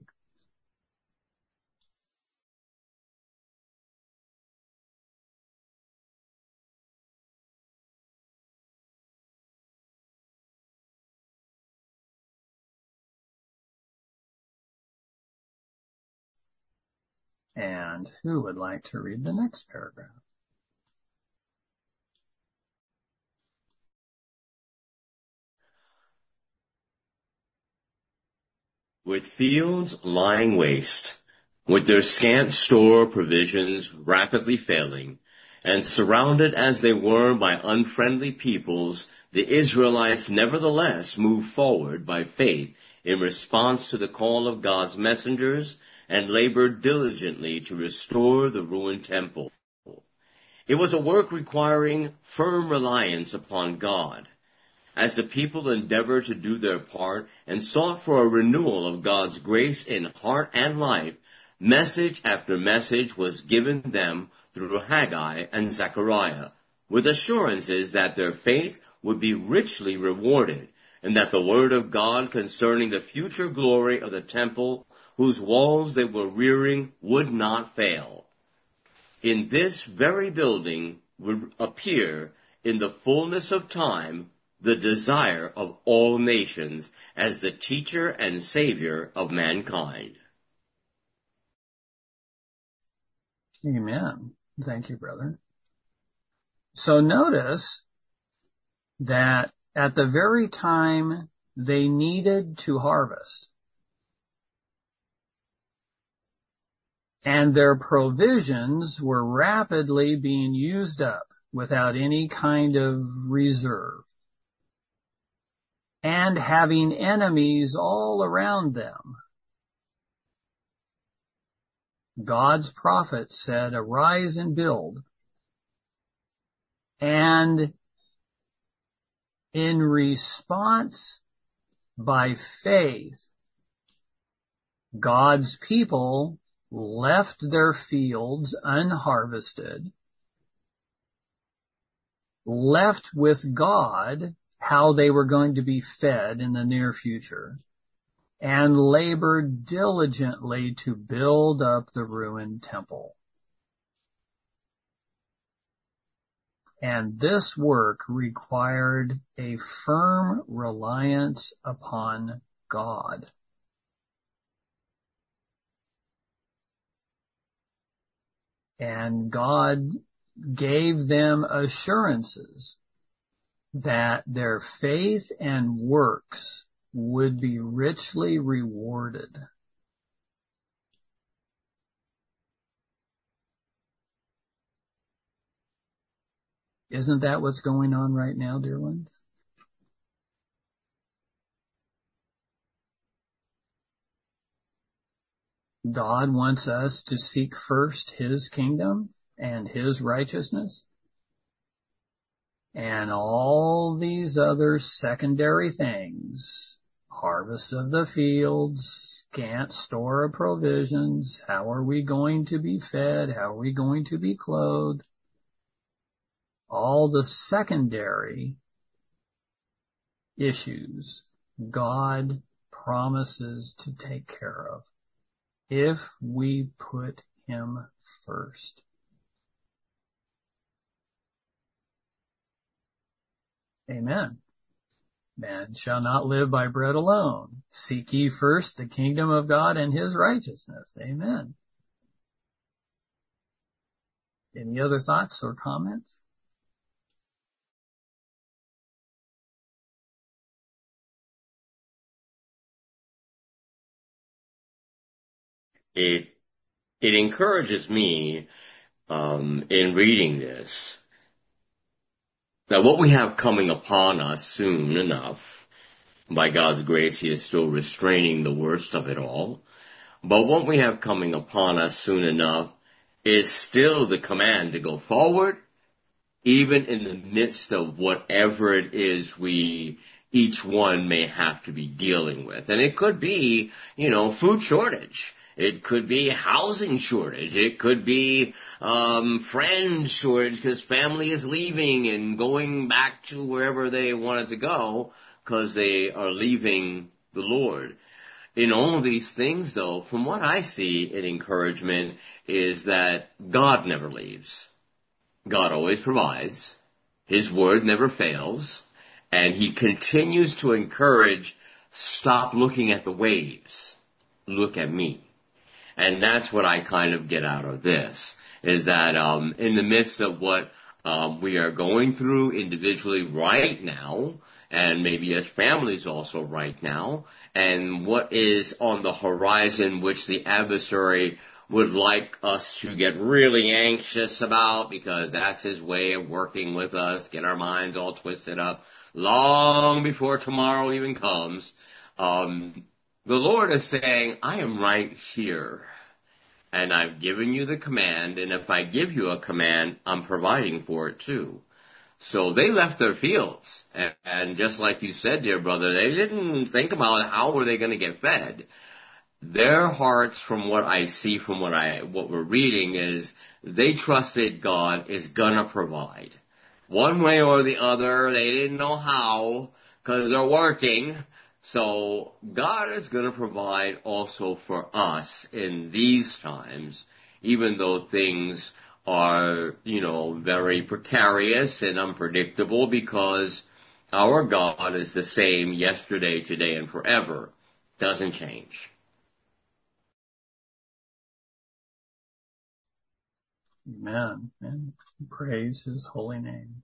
And who would like to read the next paragraph? With fields lying waste, with their scant store of provisions rapidly failing, and surrounded as they were by unfriendly peoples, the Israelites nevertheless moved forward by faith in response to the call of God's messengers and labored diligently to restore the ruined temple. It was a work requiring firm reliance upon God. As the people endeavored to do their part and sought for a renewal of God's grace in heart and life, message after message was given them through Haggai and Zechariah, with assurances that their faith would be richly rewarded, and that the word of God concerning the future glory of the temple, whose walls they were rearing, would not fail. In this very building would appear, in the fullness of time, the desire of all nations as the teacher and savior of mankind. Amen. Thank you, brother. So notice that at the very time they needed to harvest, and their provisions were rapidly being used up without any kind of reserve, and having enemies all around them. God's prophet said, arise and build. And in response, by faith, God's people left their fields unharvested, left with God how they were going to be fed in the near future, and labored diligently to build up the ruined temple. And this work required a firm reliance upon God. And God gave them assurances that their faith and works would be richly rewarded. Isn't that what's going on right now, dear ones? God wants us to seek first His kingdom and His righteousness, and all these other secondary things, harvest of the fields, scant store of provisions, how are we going to be fed, how are we going to be clothed, all the secondary issues God promises to take care of if we put Him first. Amen. Man shall not live by bread alone. Seek ye first the kingdom of God and His righteousness. Amen. Any other thoughts or comments? It it encourages me um, in reading this that what we have coming upon us soon enough, by God's grace, He is still restraining the worst of it all. But what we have coming upon us soon enough is still the command to go forward, even in the midst of whatever it is we each one may have to be dealing with. And it could be, you know, food shortage. It could be housing shortage. It could be um friend shortage because family is leaving and going back to wherever they wanted to go because they are leaving the Lord. In all of these things, though, from what I see in encouragement is that God never leaves. God always provides. His word never fails. And He continues to encourage, stop looking at the waves. Look at me. And that's what I kind of get out of this, is that um, in the midst of what um, we are going through individually right now, and maybe as families also right now, and what is on the horizon which the adversary would like us to get really anxious about because that's his way of working with us, get our minds all twisted up long before tomorrow even comes. Um, the Lord is saying, I am right here, and I've given you the command, and if I give you a command, I'm providing for it too. So they left their fields, and, and just like you said, dear brother, they didn't think about how were they going to get fed. Their hearts, from what I see, from what I what we're reading, is they trusted God is gonna provide. One way or the other, they didn't know how, because they're working. So God is gonna provide also for us in these times, even though things are, you know, very precarious and unpredictable, because our God is the same yesterday, today, and forever. Doesn't change. Amen. And praise His holy name.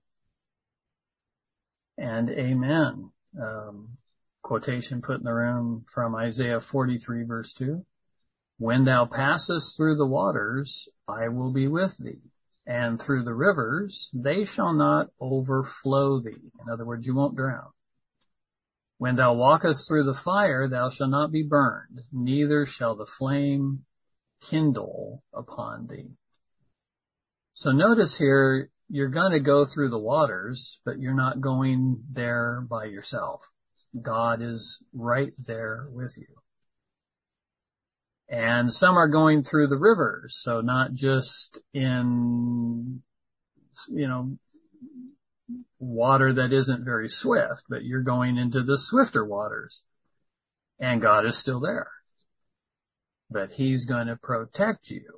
And amen. Um, quotation put in the room from Isaiah forty-three verse two. When thou passest through the waters, I will be with thee. And through the rivers, they shall not overflow thee. In other words, you won't drown. When thou walkest through the fire, thou shalt not be burned, neither shall the flame kindle upon thee. So notice here, you're going to go through the waters, but you're not going there by yourself. God is right there with you. And some are going through the rivers, so not just in, you know, water that isn't very swift, but you're going into the swifter waters. And God is still there. But He's going to protect you.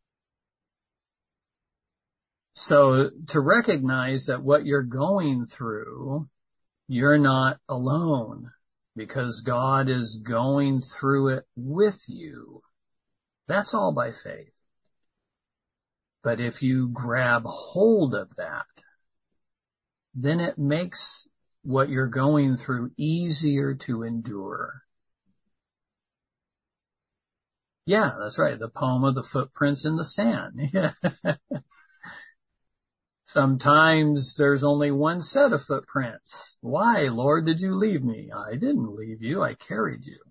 So to recognize that what you're going through, you're not alone, because God is going through it with you. That's all by faith. But if you grab hold of that, then it makes what you're going through easier to endure. Yeah, that's right. The poem of the footprints in the sand. Sometimes there's only one set of footprints. Why, Lord, did you leave me? I didn't leave you. I carried you.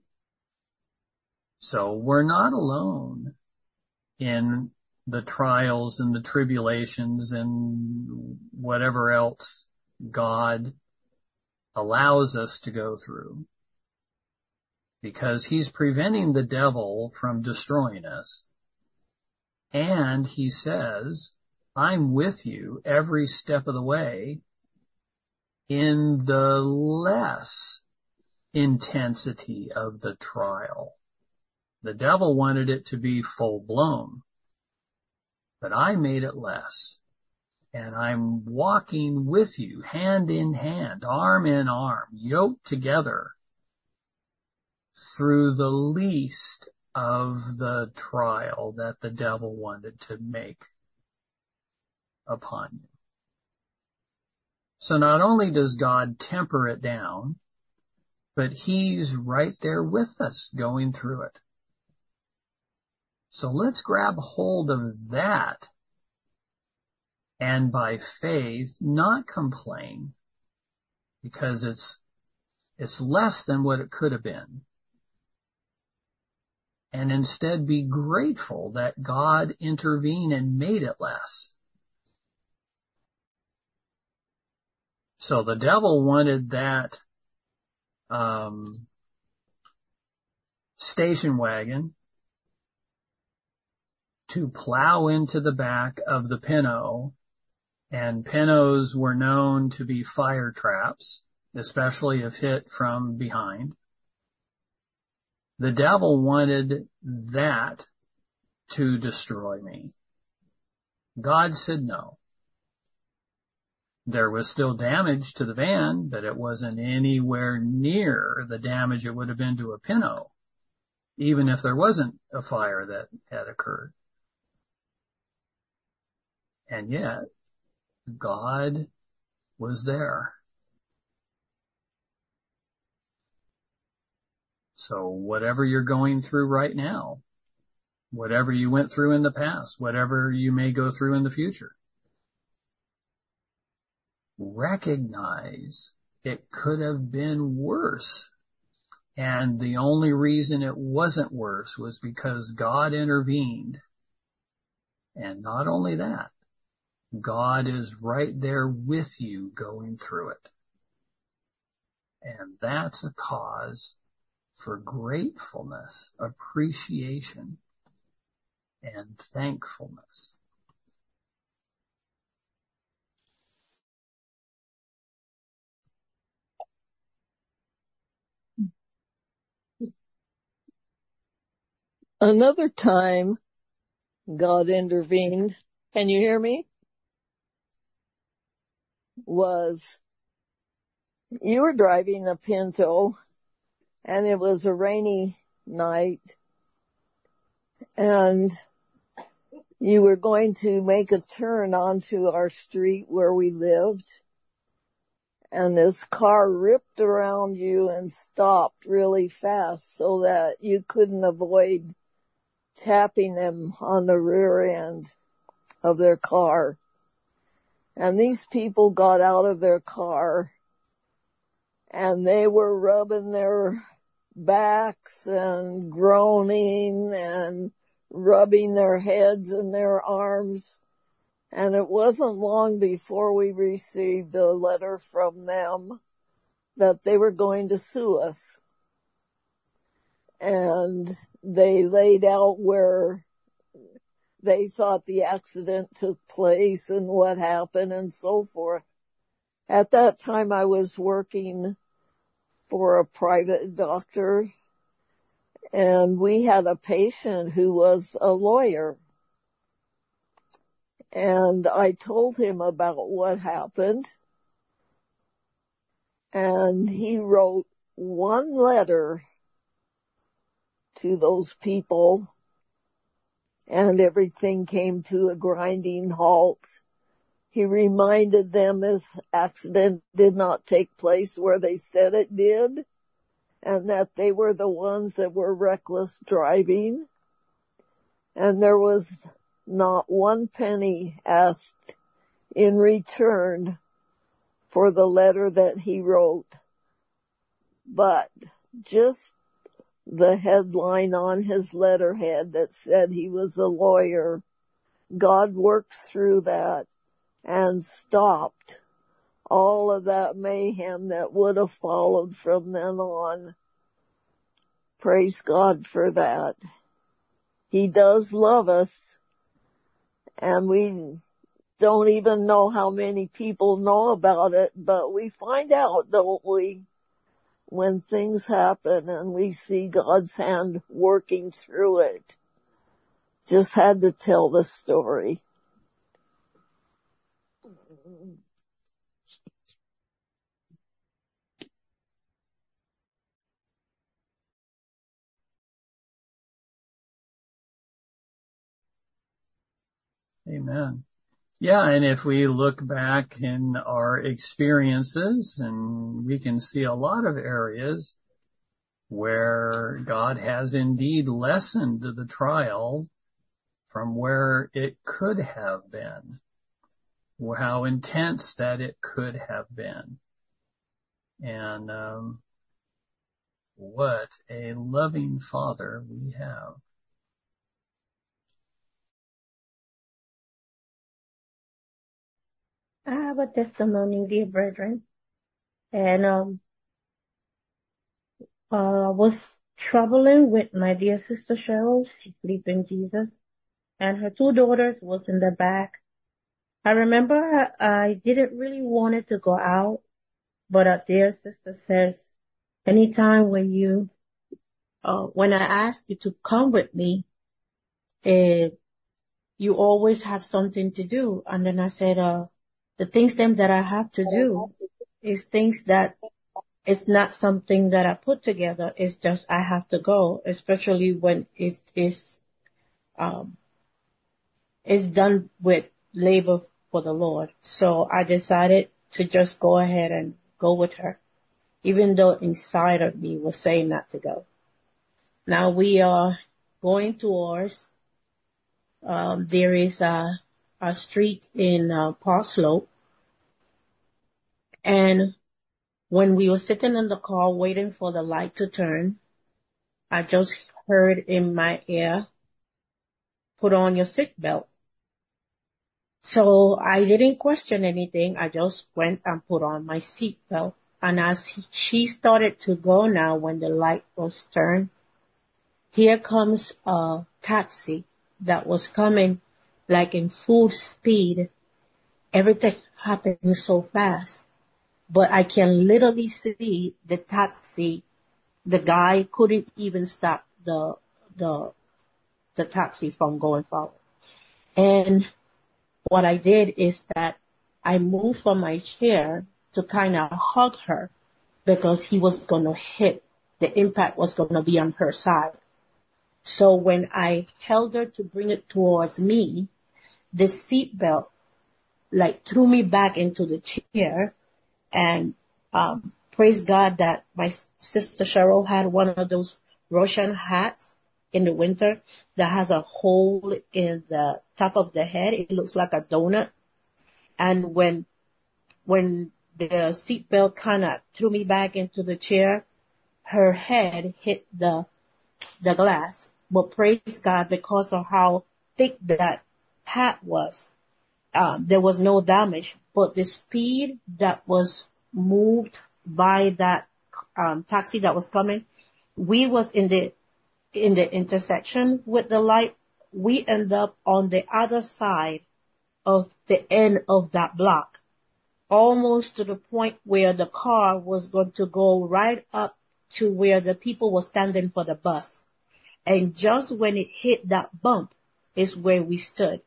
So we're not alone in the trials and the tribulations and whatever else God allows us to go through, because He's preventing the devil from destroying us. And He says, I'm with you every step of the way in the less intensity of the trial. The devil wanted it to be full blown, but I made it less. And I'm walking with you hand in hand, arm in arm, yoked together through the least of the trial that the devil wanted to make upon you. So not only does God temper it down, but He's right there with us going through it. So let's grab hold of that, and by faith not complain, because it's it's less than what it could have been. And instead be grateful that God intervened and made it less. So the devil wanted that um, station wagon to plow into the back of the Pinto, and Pintos were known to be fire traps, especially if hit from behind. The devil wanted that to destroy me. God said no. There was still damage to the van, but it wasn't anywhere near the damage it would have been to a Pinto, even if there wasn't a fire that had occurred. And yet, God was there. So whatever you're going through right now, whatever you went through in the past, whatever you may go through in the future, recognize it could have been worse. And the only reason it wasn't worse was because God intervened. And not only that, God is right there with you going through it. And that's a cause for gratefulness, appreciation, and thankfulness. Another time God intervened, can you hear me? Was you were driving a Pinto and it was a rainy night and you were going to make a turn onto our street where we lived, and this car ripped around you and stopped really fast so that you couldn't avoid tapping them on the rear end of their car. And these people got out of their car and they were rubbing their backs and groaning and rubbing their heads and their arms. And it wasn't long before we received a letter from them that they were going to sue us. And they laid out where they thought the accident took place and what happened and so forth. At that time I was working for a private doctor, and we had a patient who was a lawyer. And I told him about what happened, and he wrote one letter to those people, and everything came to a grinding halt. He reminded them this accident did not take place where they said it did, and that they were the ones that were reckless driving, and there was not one penny asked in return for the letter that he wrote. But just the headline on his letterhead that said he was a lawyer, God worked through that and stopped all of that mayhem that would have followed from then on. Praise God for that. He does love us, and we don't even know how many people know about it, but we find out, don't we, when things happen and we see God's hand working through it. Just had to tell the story. Amen. Yeah, and if we look back in our experiences, and we can see a lot of areas where God has indeed lessened the trial from where it could have been, how intense that it could have been. And um, what a loving Father we have. I have a testimony, dear brethren, and um, uh, was traveling with my dear sister Cheryl. She sleep in Jesus, and her two daughters was in the back. I remember I didn't really want it to go out, but our dear sister says, anytime when you, uh, when I ask you to come with me, uh, you always have something to do. And then I said, uh, the things them that I have to do is things that it's not something that I put together. It's just I have to go, especially when it is, um, it's done with labor for the Lord. So I decided to just go ahead and go with her, even though inside of me was saying not to go. Now we are going towards, um, there is a, a street in uh, Parslope, and when we were sitting in the car waiting for the light to turn, I just heard in my ear, put on your seatbelt. So I didn't question anything. I just went and put on my seatbelt. And as she started to go now, when the light was turned, here comes a taxi that was coming like in full speed. Everything happened so fast. But I can literally see the taxi. The guy couldn't even stop the, the, the taxi from going forward. And what I did is that I moved from my chair to kind of hug her because he was going to hit. The impact was going to be on her side. So when I held her to bring it towards me, the seatbelt like threw me back into the chair. And um, praise God that my sister Cheryl had one of those Russian hats in the winter that has a hole in the top of the head. It looks like a donut. And when when the seatbelt kind of threw me back into the chair. Her head hit the the glass. But praise God, because of how thick that hat was, um, there was no damage. But the speed that was moved by that um, taxi that was coming, we was in the in the intersection with the light. We end up on the other side of the end of that block, almost to the point where the car was going to go right up to where the people were standing for the bus. And just when it hit that bump is where we stood,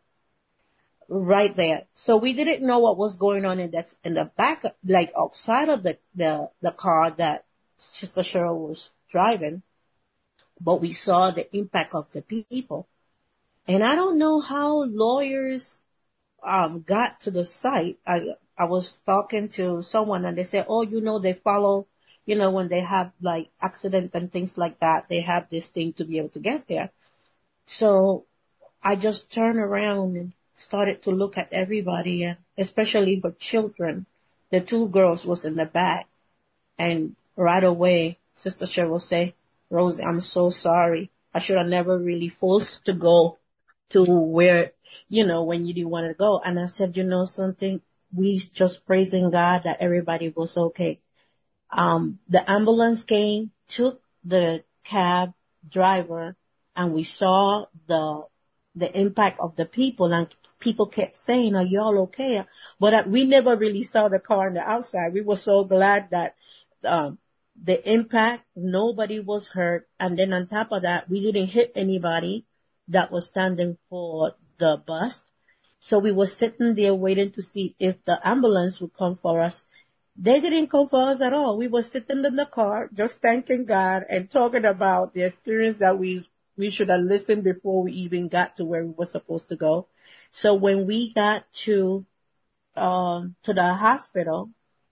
right there. So we didn't know what was going on in that, in the back, like outside of the, the, the car that Sister Cheryl was driving, but we saw the impact of the people. And I don't know how lawyers um got to the site. I I was talking to someone and they said, oh, you know, they follow, you know, when they have like accidents and things like that, they have this thing to be able to get there. So I just turned around and started to look at everybody, and especially for children. The two girls was in the back, and right away, Sister Cheryl say, Rosie, I'm so sorry. I should have never really forced to go to where, you know, when you didn't want to go. And I said, you know something, we just praising God that everybody was okay. Um, the ambulance came, took the cab driver, and we saw the, the impact of the people, and people kept saying, are y'all okay? But uh, we never really saw the car on the outside. We were so glad that, um, the impact, nobody was hurt. And then on top of that, we didn't hit anybody that was standing for the bus. So we were sitting there waiting to see if the ambulance would come for us. They didn't come for us at all. We were sitting in the car, just thanking God and talking about the experience that we we should have listened before we even got to where we were supposed to go. So when we got to um to the hospital,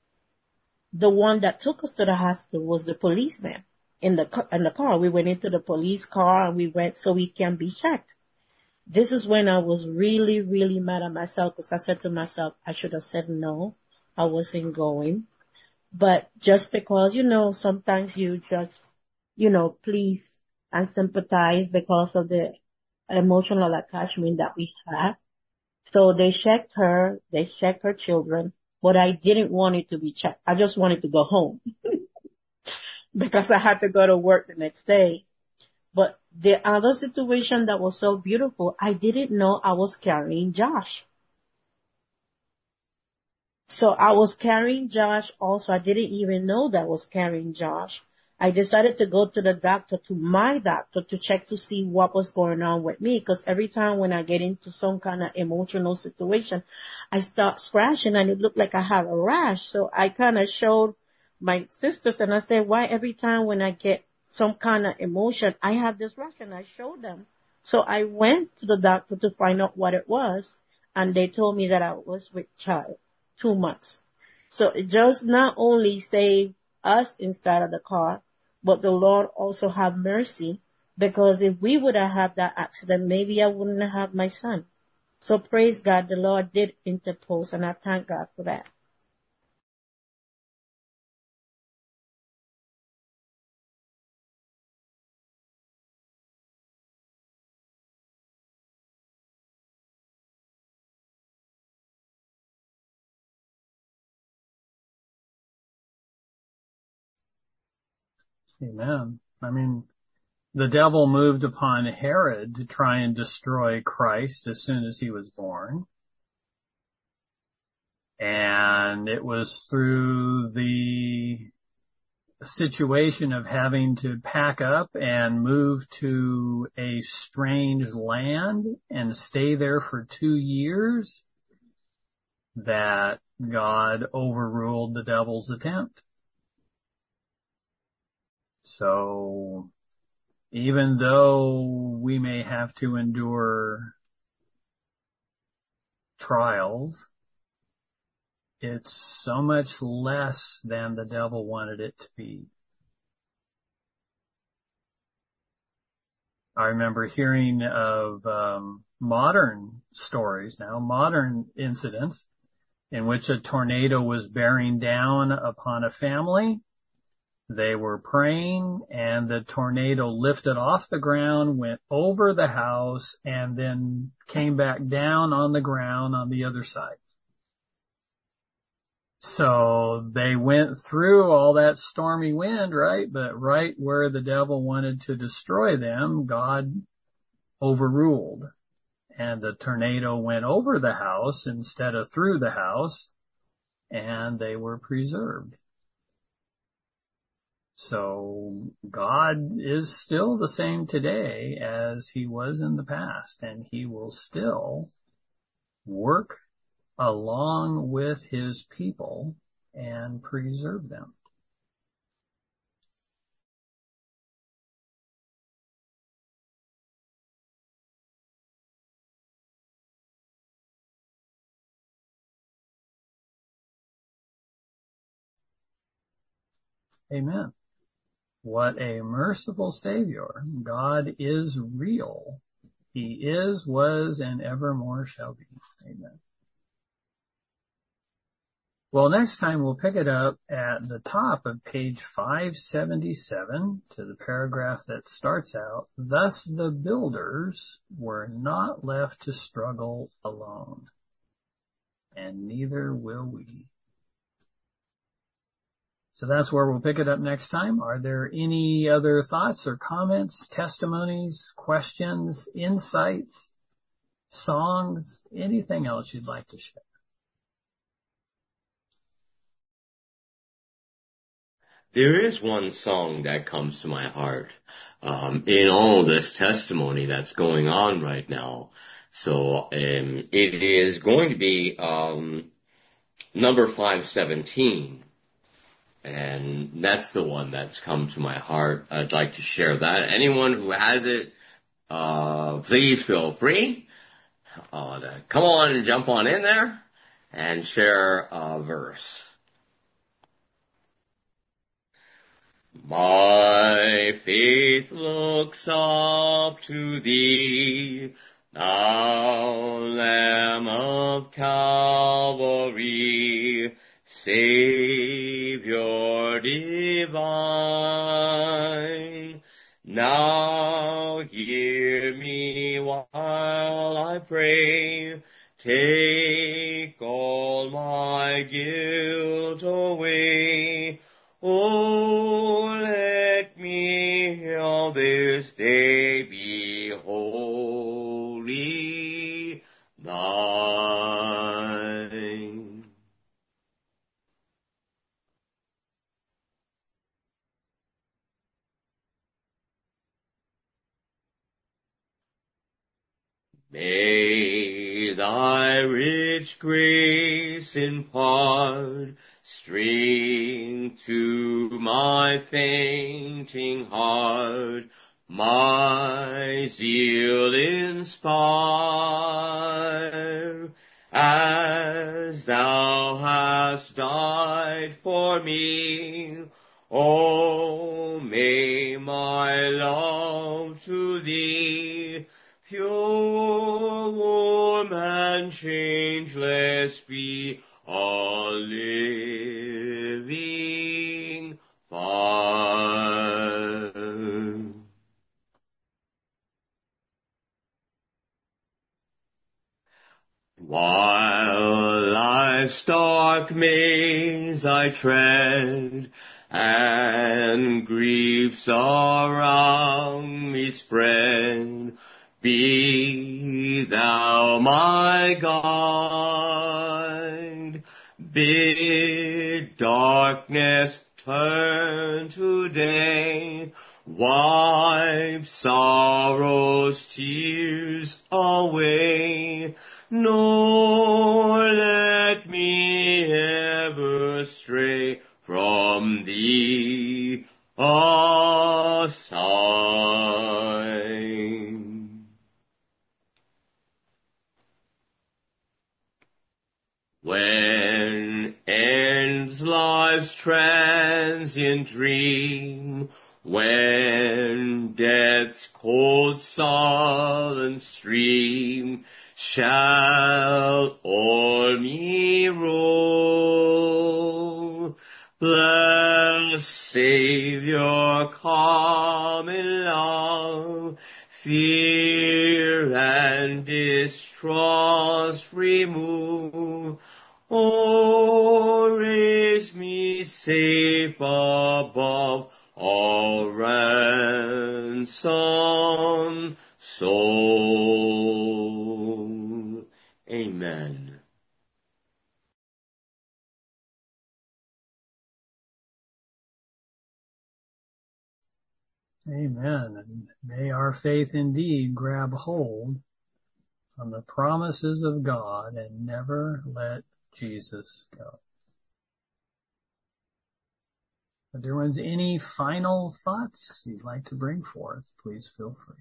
the one that took us to the hospital was the policeman in the in the car. We went into the police car and we went so we can be checked. This is when I was really, really mad at myself, because I said to myself, I should have said no. I wasn't going. But just because, you know, sometimes you just, you know, please and sympathize because of the emotional attachment that we have. So they checked her, they checked her children, but I didn't want it to be checked. I just wanted to go home because I had to go to work the next day. But the other situation that was so beautiful, I didn't know I was carrying Josh. So I was carrying Josh also. I didn't even know that I was carrying Josh. I decided to go to the doctor, to my doctor, to check to see what was going on with me. Because every time when I get into some kind of emotional situation, I start scratching and it looked like I have a rash. So I kind of showed my sisters and I said, why every time when I get some kind of emotion, I have this rash? And I showed them. So I went to the doctor to find out what it was. And they told me that I was with child. Two months. So it just not only saved us inside of the car, but the Lord also have mercy, because if we would have had that accident, maybe I wouldn't have my son. So praise God, the Lord did interpose, and I thank God for that. Amen. I mean, the devil moved upon Herod to try and destroy Christ as soon as he was born. And it was through the situation of having to pack up and move to a strange land and stay there for two years that God overruled the devil's attempt. So even though we may have to endure trials, it's so much less than the devil wanted it to be. I remember hearing of um, modern stories now, modern incidents, in which a tornado was bearing down upon a family. They were praying, and the tornado lifted off the ground, went over the house, and then came back down on the ground on the other side. So they went through all that stormy wind, right? But right where the devil wanted to destroy them, God overruled. And the tornado went over the house instead of through the house, and they were preserved. So God is still the same today as he was in the past, and he will still work along with his people and preserve them. Amen. What a merciful Savior. God is real. He is, was, and evermore shall be. Amen. Well, next time we'll pick it up at the top of page five seventy-seven to the paragraph that starts out, "Thus the builders were not left to struggle alone, and neither will we." So that's where we'll pick it up next time. Are there any other thoughts or comments, testimonies, questions, insights, songs, anything else you'd like to share? There is one song that comes to my heart um, in all this testimony that's going on right now. So um, it is going to be um, number five seventeen. And that's the one that's come to my heart. I'd like to share that. Anyone who has it, uh, please feel free uh, to come on and jump on in there and share a verse. My faith looks up to thee, thou Lamb of Calvary, Savior divine. Now hear me while I pray, take all my guilt away. Oh, let me all this day be wholly thine. May thy rich grace impart strength to my fainting heart, my zeal inspire, as thou hast died for me. Oh, may my love to thee, pure, warm, and changeless be, a living fire. While life's dark maze I tread, and griefs around me spread, be thou my guide. Bid darkness turn to day, wipe sorrow's tears away, nor let me ever stray from thee aside. When ends life's transient dream, when death's cold silent stream shall o'er me roll, and distrust remove. Oh, raise me safe above all ransom soul. Amen. Amen. And may our faith indeed grab hold on the promises of God and never let Jesus go. But dear ones, any final thoughts you'd like to bring forth, please feel free.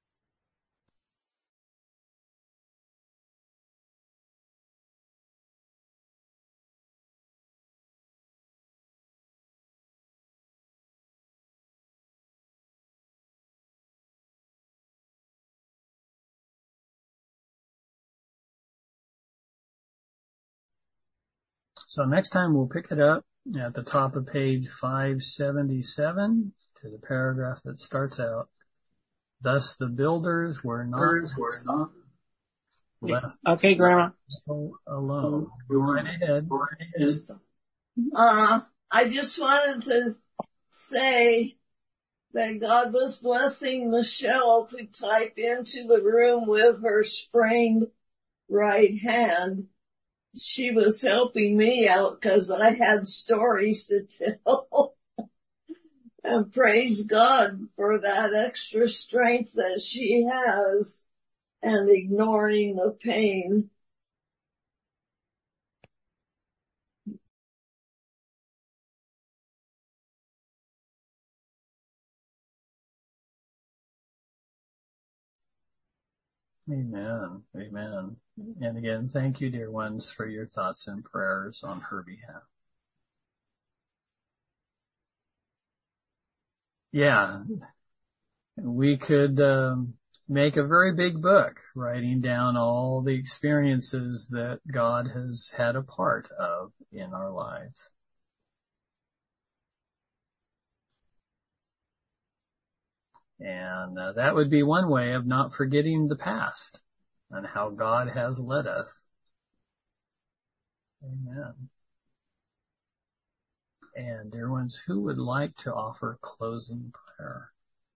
So next time we'll pick it up at the top of page five seventy-seven to the paragraph that starts out, thus the builders were not, were not left Okay, Grandma. alone. Go right ahead. Go right ahead. Uh, I just wanted to say that God was blessing Michelle to type into the room with her sprained right hand. She was helping me out because I had stories to tell. And praise God for that extra strength that she has and ignoring the pain. Amen. Amen. And again, thank you, dear ones, for your thoughts and prayers on her behalf. Yeah, we could um, make a very big book writing down all the experiences that God has had a part of in our lives. And uh, that would be one way of not forgetting the past and how God has led us. Amen. And dear ones, who would like to offer closing prayer?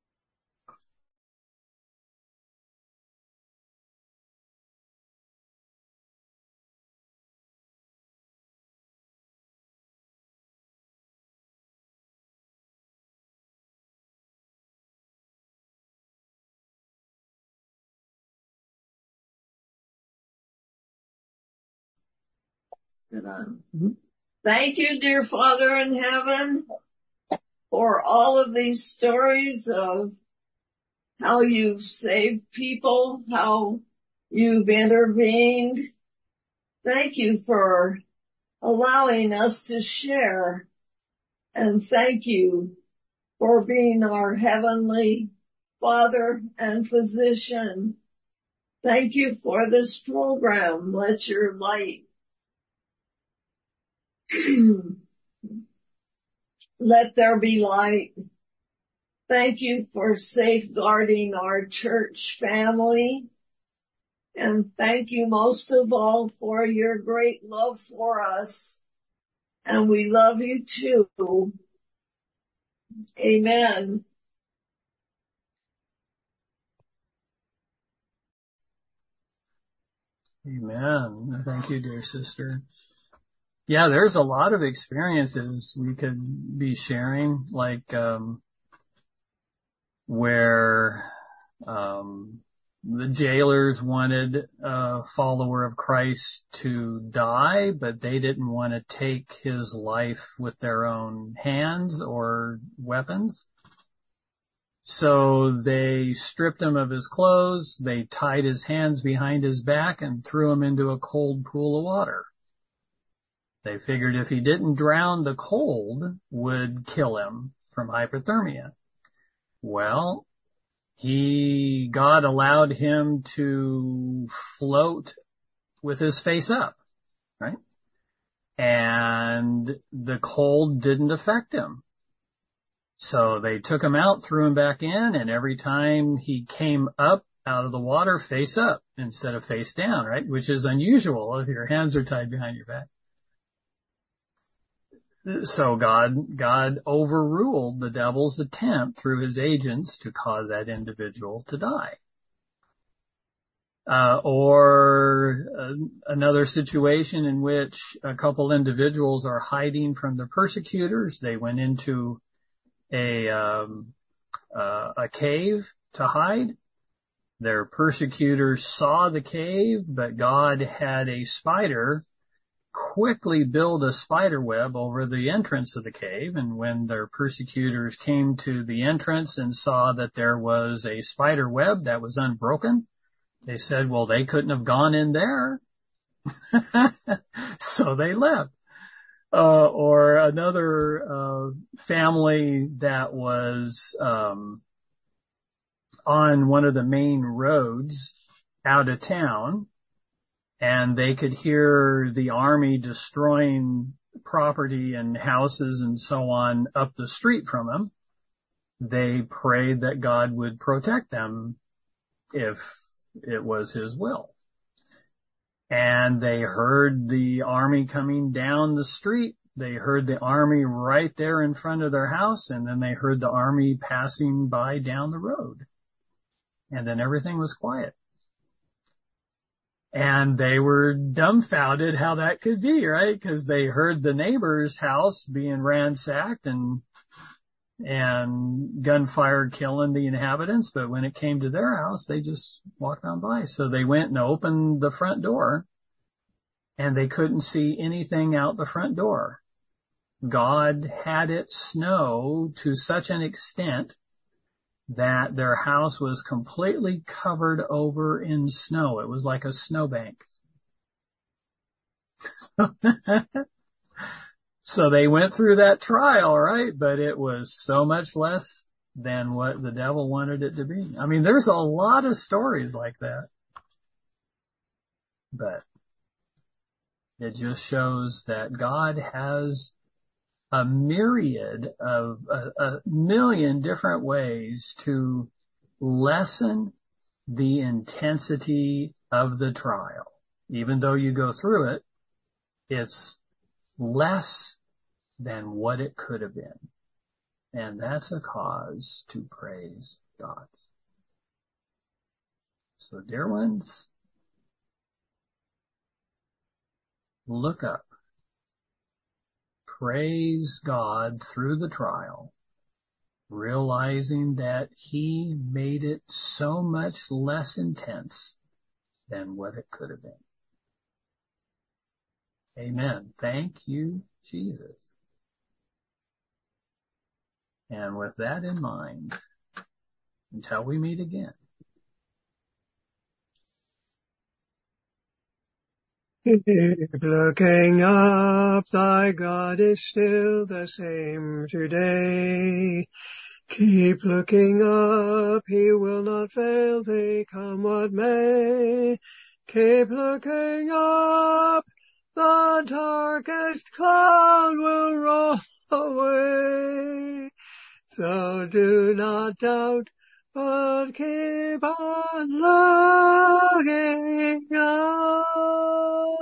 Sit on. Mm-hmm. Thank you, dear Father in heaven, for all of these stories of how you've saved people, how you've intervened. Thank you for allowing us to share, and thank you for being our heavenly Father and physician. Thank you for this program. Let your light let there be light. Thank you for safeguarding our church family. And thank you most of all for your great love for us. And we love you too. Amen. Amen. Thank you, dear sister. Yeah, there's a lot of experiences we could be sharing, like um where um the jailers wanted a follower of Christ to die, but they didn't want to take his life with their own hands or weapons. So they stripped him of his clothes, they tied his hands behind his back and threw him into a cold pool of water. They figured if he didn't drown, the cold would kill him from hypothermia. Well, he, God allowed him to float with his face up, right? And the cold didn't affect him. So they took him out, threw him back in, and every time he came up out of the water face up, instead of face down, right? Which is unusual if your hands are tied behind your back. So God, God overruled the devil's attempt through his agents to cause that individual to die. Uh, or uh, another situation in which a couple individuals are hiding from the persecutors. They went into a, um, uh, a cave to hide. Their persecutors saw the cave, but God had a spider quickly build a spider web over the entrance of the cave. And when their persecutors came to the entrance and saw that there was a spider web that was unbroken, they said, well, they couldn't have gone in there. So they left. Uh, or another, uh, family that was, um, on one of the main roads out of town, and they could hear the army destroying property and houses and so on up the street from them. They prayed that God would protect them if it was his will. And they heard the army coming down the street. They heard the army right there in front of their house, and then they heard the army passing by down the road. And then everything was quiet. And they were dumbfounded how that could be, right? Because they heard the neighbor's house being ransacked and and gunfire killing the inhabitants, but when it came to their house, they just walked on by. So they went and opened the front door, and they couldn't see anything out the front door. God had it snow to such an extent that their house was completely covered over in snow. It was like a snowbank. So they went through that trial, right? But it was so much less than what the devil wanted it to be. I mean, there's a lot of stories like that. But it just shows that God has a myriad of a, a million different ways to lessen the intensity of the trial. Even though you go through it, it's less than what it could have been. And that's a cause to praise God. So, dear ones, look up. Praise God through the trial, realizing that he made it so much less intense than what it could have been. Amen. Thank you, Jesus. And with that in mind, until we meet again. Keep looking up, thy God is still the same today. Keep looking up, he will not fail thee, come what may. Keep looking up, the darkest cloud will roll away. So do not doubt, but keep on looking up.